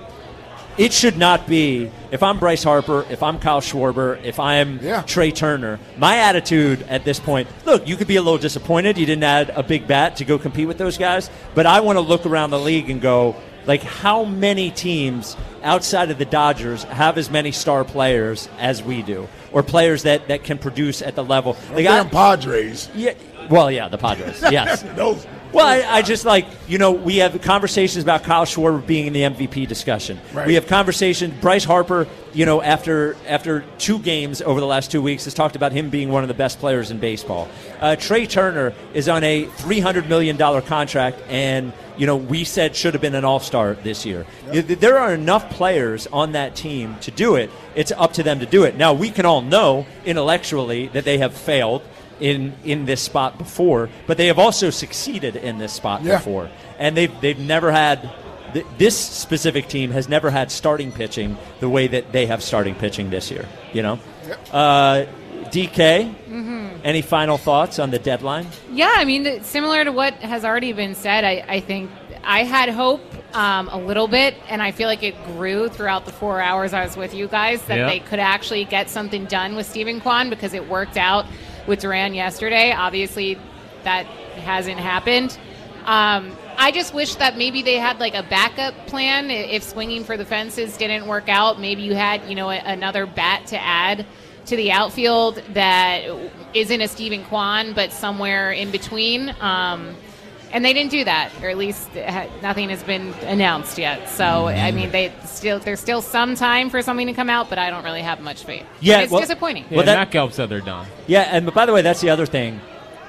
it should not be, if I'm Bryce Harper, if I'm Kyle Schwarber, if I'm Trey Turner, my attitude at this point, look, you could be a little disappointed you didn't add a big bat to go compete with those guys, but I want to look around the league and go, like, how many teams outside of the Dodgers have as many star players as we do, or players that, that can produce at the level? Like, Damn I, Padres. yeah, well, yeah, the Padres, yes. Those- Well, I, I just like, you know, we have conversations about Kyle Schwarber being in the M V P discussion. Right. We have conversations, Bryce Harper, you know, after after two games over the last two weeks has talked about him being one of the best players in baseball. Uh, Trey Turner is on a three hundred million dollars contract, and, you know, we said should have been an all-star this year. Yep. There are enough players on that team to do it. It's up to them to do it. Now, we can all know intellectually that they have failed in in this spot before, but they have also succeeded in this spot Yeah. before, and they've they've never had th- this specific team has never had starting pitching the way that they have starting pitching this year. You know, uh, D K. Mm-hmm. Any final thoughts on the deadline? Yeah, I mean, similar to what has already been said, I, I think I had hope um, a little bit, and I feel like it grew throughout the four hours I was with you guys that Yeah. they could actually get something done with Stephen Kwan because it worked out with Duran yesterday. Obviously, that hasn't happened. Um, I just wish that maybe they had like a backup plan I- if swinging for the fences didn't work out. Maybe you had, you know, a, another bat to add to the outfield that isn't a Stephen Kwan, but somewhere in between. Um, and they didn't do that, or at least uh, nothing has been announced yet. So, I mean, they still there's still some time for something to come out, but I don't really have much faith. Yeah, And it's well- disappointing. Yeah, Well, that- Matt Gelb said they're done. Yeah, and but by the way, that's the other thing.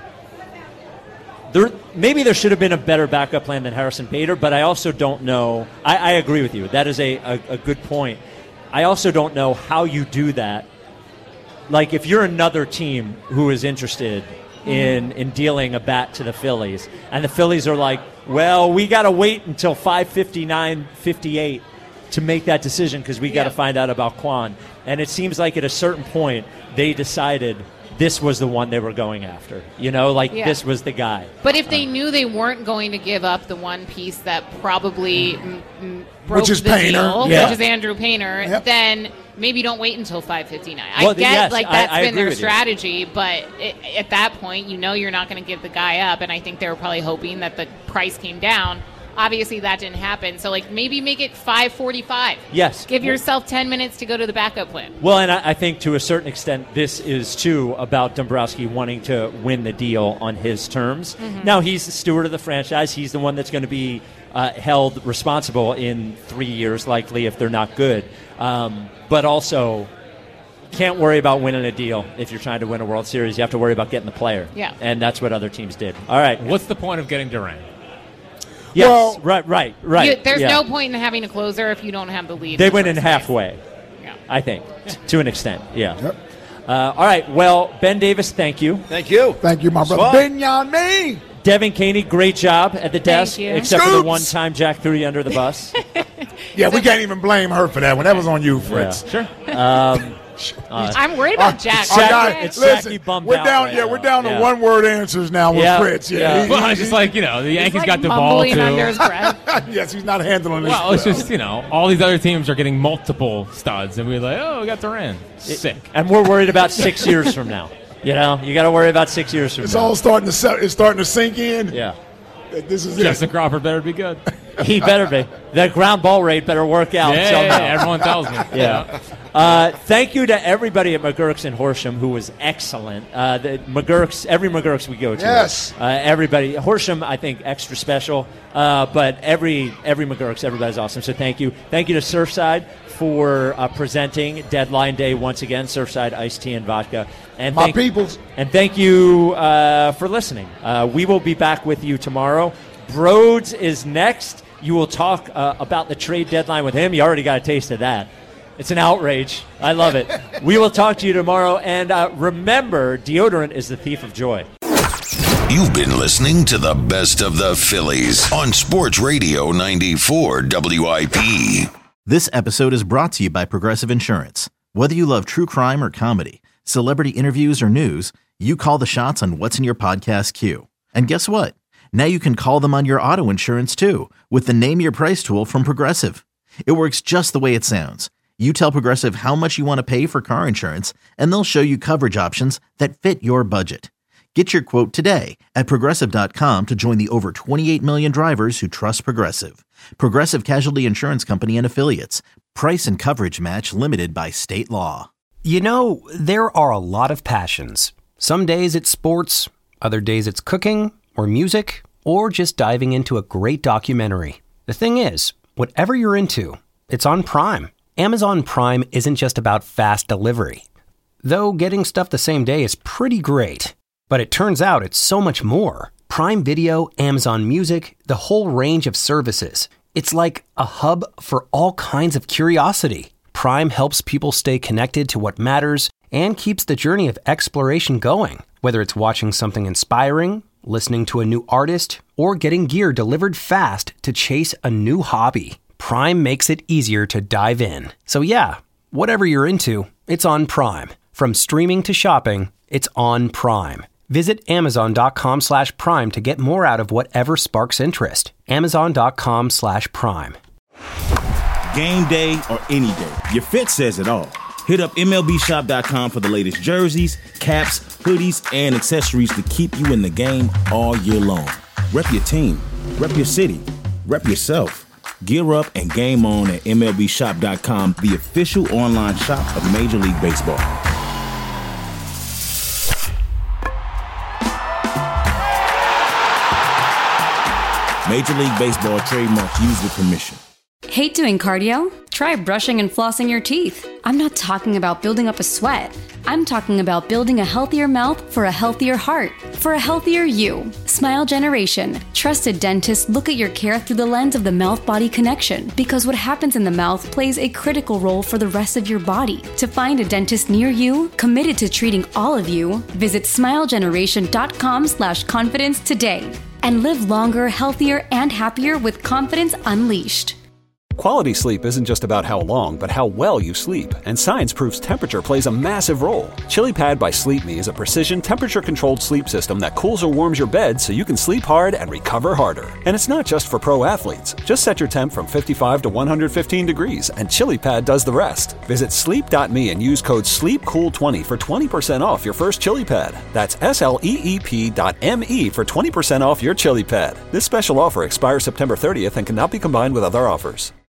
There, maybe there should have been a better backup plan than Harrison Bader, but I also don't know. I, I agree with you. That is a, a, a good point. I also don't know how you do that. Like, if you're another team who is interested in in dealing a bat to the Phillies, and the Phillies are like, well, we got to wait until five fifty-nine, fifty-eight to make that decision because we got to Yeah. find out about Kwan. And it seems like at a certain point they decided this was the one they were going after. You know, like Yeah. this was the guy. But if they knew they weren't going to give up the one piece that probably mm, mm, broke Which is the Painter. deal, Yeah. which is Andrew Painter, Yep. then maybe don't wait until five fifty-nine. Well, I get yes, like I- that's I been agree their with you. strategy, but it, at that point, you know you're not going to give the guy up, and I think they were probably hoping that the price came down obviously that didn't happen. So, like, maybe make it five forty-five. Yes. Give yourself ten minutes to go to the backup plan. Well, and I, I think to a certain extent, this is, too, about Dombrowski wanting to win the deal on his terms. Mhm. Now, he's the steward of the franchise. He's the one that's going to be uh, held responsible in three years, likely, if they're not good. Um, but also, can't worry about winning a deal if you're trying to win a World Series. You have to worry about getting the player. Yeah. And that's what other teams did. All right. What's the point of getting Durant? Yes, Well- right, right, right. You, there's yeah. no point in having a closer if you don't have the lead. They in the went in first place. halfway, Yeah. I think, t- to an extent. Yeah. Uh, all right. Well, Ben Davis, thank you. Thank you. Thank you, my brother. Swat. Benyon me. Devin Caney, great job at the desk, you. except for the Scoops. one time Jack threw you under the bus. Yeah, we can't even blame her for that one. That was on you, Fritz. Sure. Um, uh, I'm worried about Jack. Jack- Jack- it's Listen, Jackie bummed we're out down. right yeah, now. we're down Yeah. to one word answers now with Yeah, Fritz. Yeah, yeah. He- Well, he- it's just like, you know, the Yankees like got the ball, mumbling too. under his breath. yes, he's not handling this. Well, it's well. just, you know, all these other teams are getting multiple studs, and we're like, oh, we got Durant. Sick. and we're worried about six years from now. You know, you got to worry about six years from It's now. all starting to set, it's starting to sink in. Yeah. This is Justin it. Crawford better be good. He better be. That ground ball rate better work out Yeah, somehow. yeah, everyone tells me. Yeah. Uh, thank you to everybody at McGurk's and Horsham who was excellent. Uh, the McGurk's, every McGurk's we go to. Yes. Uh, everybody. Horsham, I think, extra special. Uh, but every every McGurk's, everybody's awesome. So thank you. Thank you to Surfside for uh, presenting Deadline Day once again. Surfside iced tea and vodka. And My thank, peoples. And thank you uh, for listening. Uh, we will be back with you tomorrow. Broads is next. You will talk uh, about the trade deadline with him. You already got a taste of that. It's an outrage. I love it. We will talk to you tomorrow. And uh, remember, deodorant is the thief of joy. You've been listening to the best of the Phillies on Sports Radio ninety-four W I P. This episode is brought to you by Progressive Insurance. Whether you love true crime or comedy, celebrity interviews or news, you call the shots on what's in your podcast queue. And guess what? Now you can call them on your auto insurance too with the Name Your Price tool from Progressive. It works just the way it sounds. You tell Progressive how much you want to pay for car insurance, and they'll show you coverage options that fit your budget. Get your quote today at Progressive dot com to join the over twenty-eight million drivers who trust Progressive. Progressive Casualty Insurance Company and Affiliates. Price and coverage match limited by state law. You know, there are a lot of passions. Some days it's sports, other days it's cooking or music, or just diving into a great documentary. The thing is, whatever you're into, it's on Prime. Amazon Prime isn't just about fast delivery. Though getting stuff the same day is pretty great. But it turns out it's so much more. Prime Video, Amazon Music, the whole range of services. It's like a hub for all kinds of curiosity. Prime helps people stay connected to what matters and keeps the journey of exploration going. Whether it's watching something inspiring, listening to a new artist, or getting gear delivered fast to chase a new hobby, Prime makes it easier to dive in. So yeah, whatever you're into, it's on Prime. From streaming to shopping, it's on Prime. Visit Amazon.com slash Prime to get more out of whatever sparks interest. Amazon.com slash Prime. Game day or any day, your fit says it all. Hit up M L B shop dot com for the latest jerseys, caps, hoodies, and accessories to keep you in the game all year long. Rep your team, rep your city, rep yourself. Gear up and game on at M L B shop dot com, the official online shop of Major League Baseball. Major League Baseball trademark used with permission. Hate doing cardio? Try brushing and flossing your teeth. I'm not talking about building up a sweat. I'm talking about building a healthier mouth for a healthier heart, for a healthier you. Smile Generation. Trusted dentists look at your care through the lens of the mouth-body connection, because what happens in the mouth plays a critical role for the rest of your body. To find a dentist near you, committed to treating all of you, visit smile generation dot com slash confidence today and live longer, healthier, and happier with confidence unleashed. Quality sleep isn't just about how long, but how well you sleep, and science proves temperature plays a massive role. ChiliPad by Sleep Me is a precision, temperature-controlled sleep system that cools or warms your bed so you can sleep hard and recover harder. And it's not just for pro athletes. Just set your temp from fifty-five to one hundred fifteen degrees, and ChiliPad does the rest. Visit sleep dot me and use code sleep cool twenty for twenty percent off your first ChiliPad. That's S L E E P dot M E for twenty percent off your ChiliPad. This special offer expires September thirtieth and cannot be combined with other offers.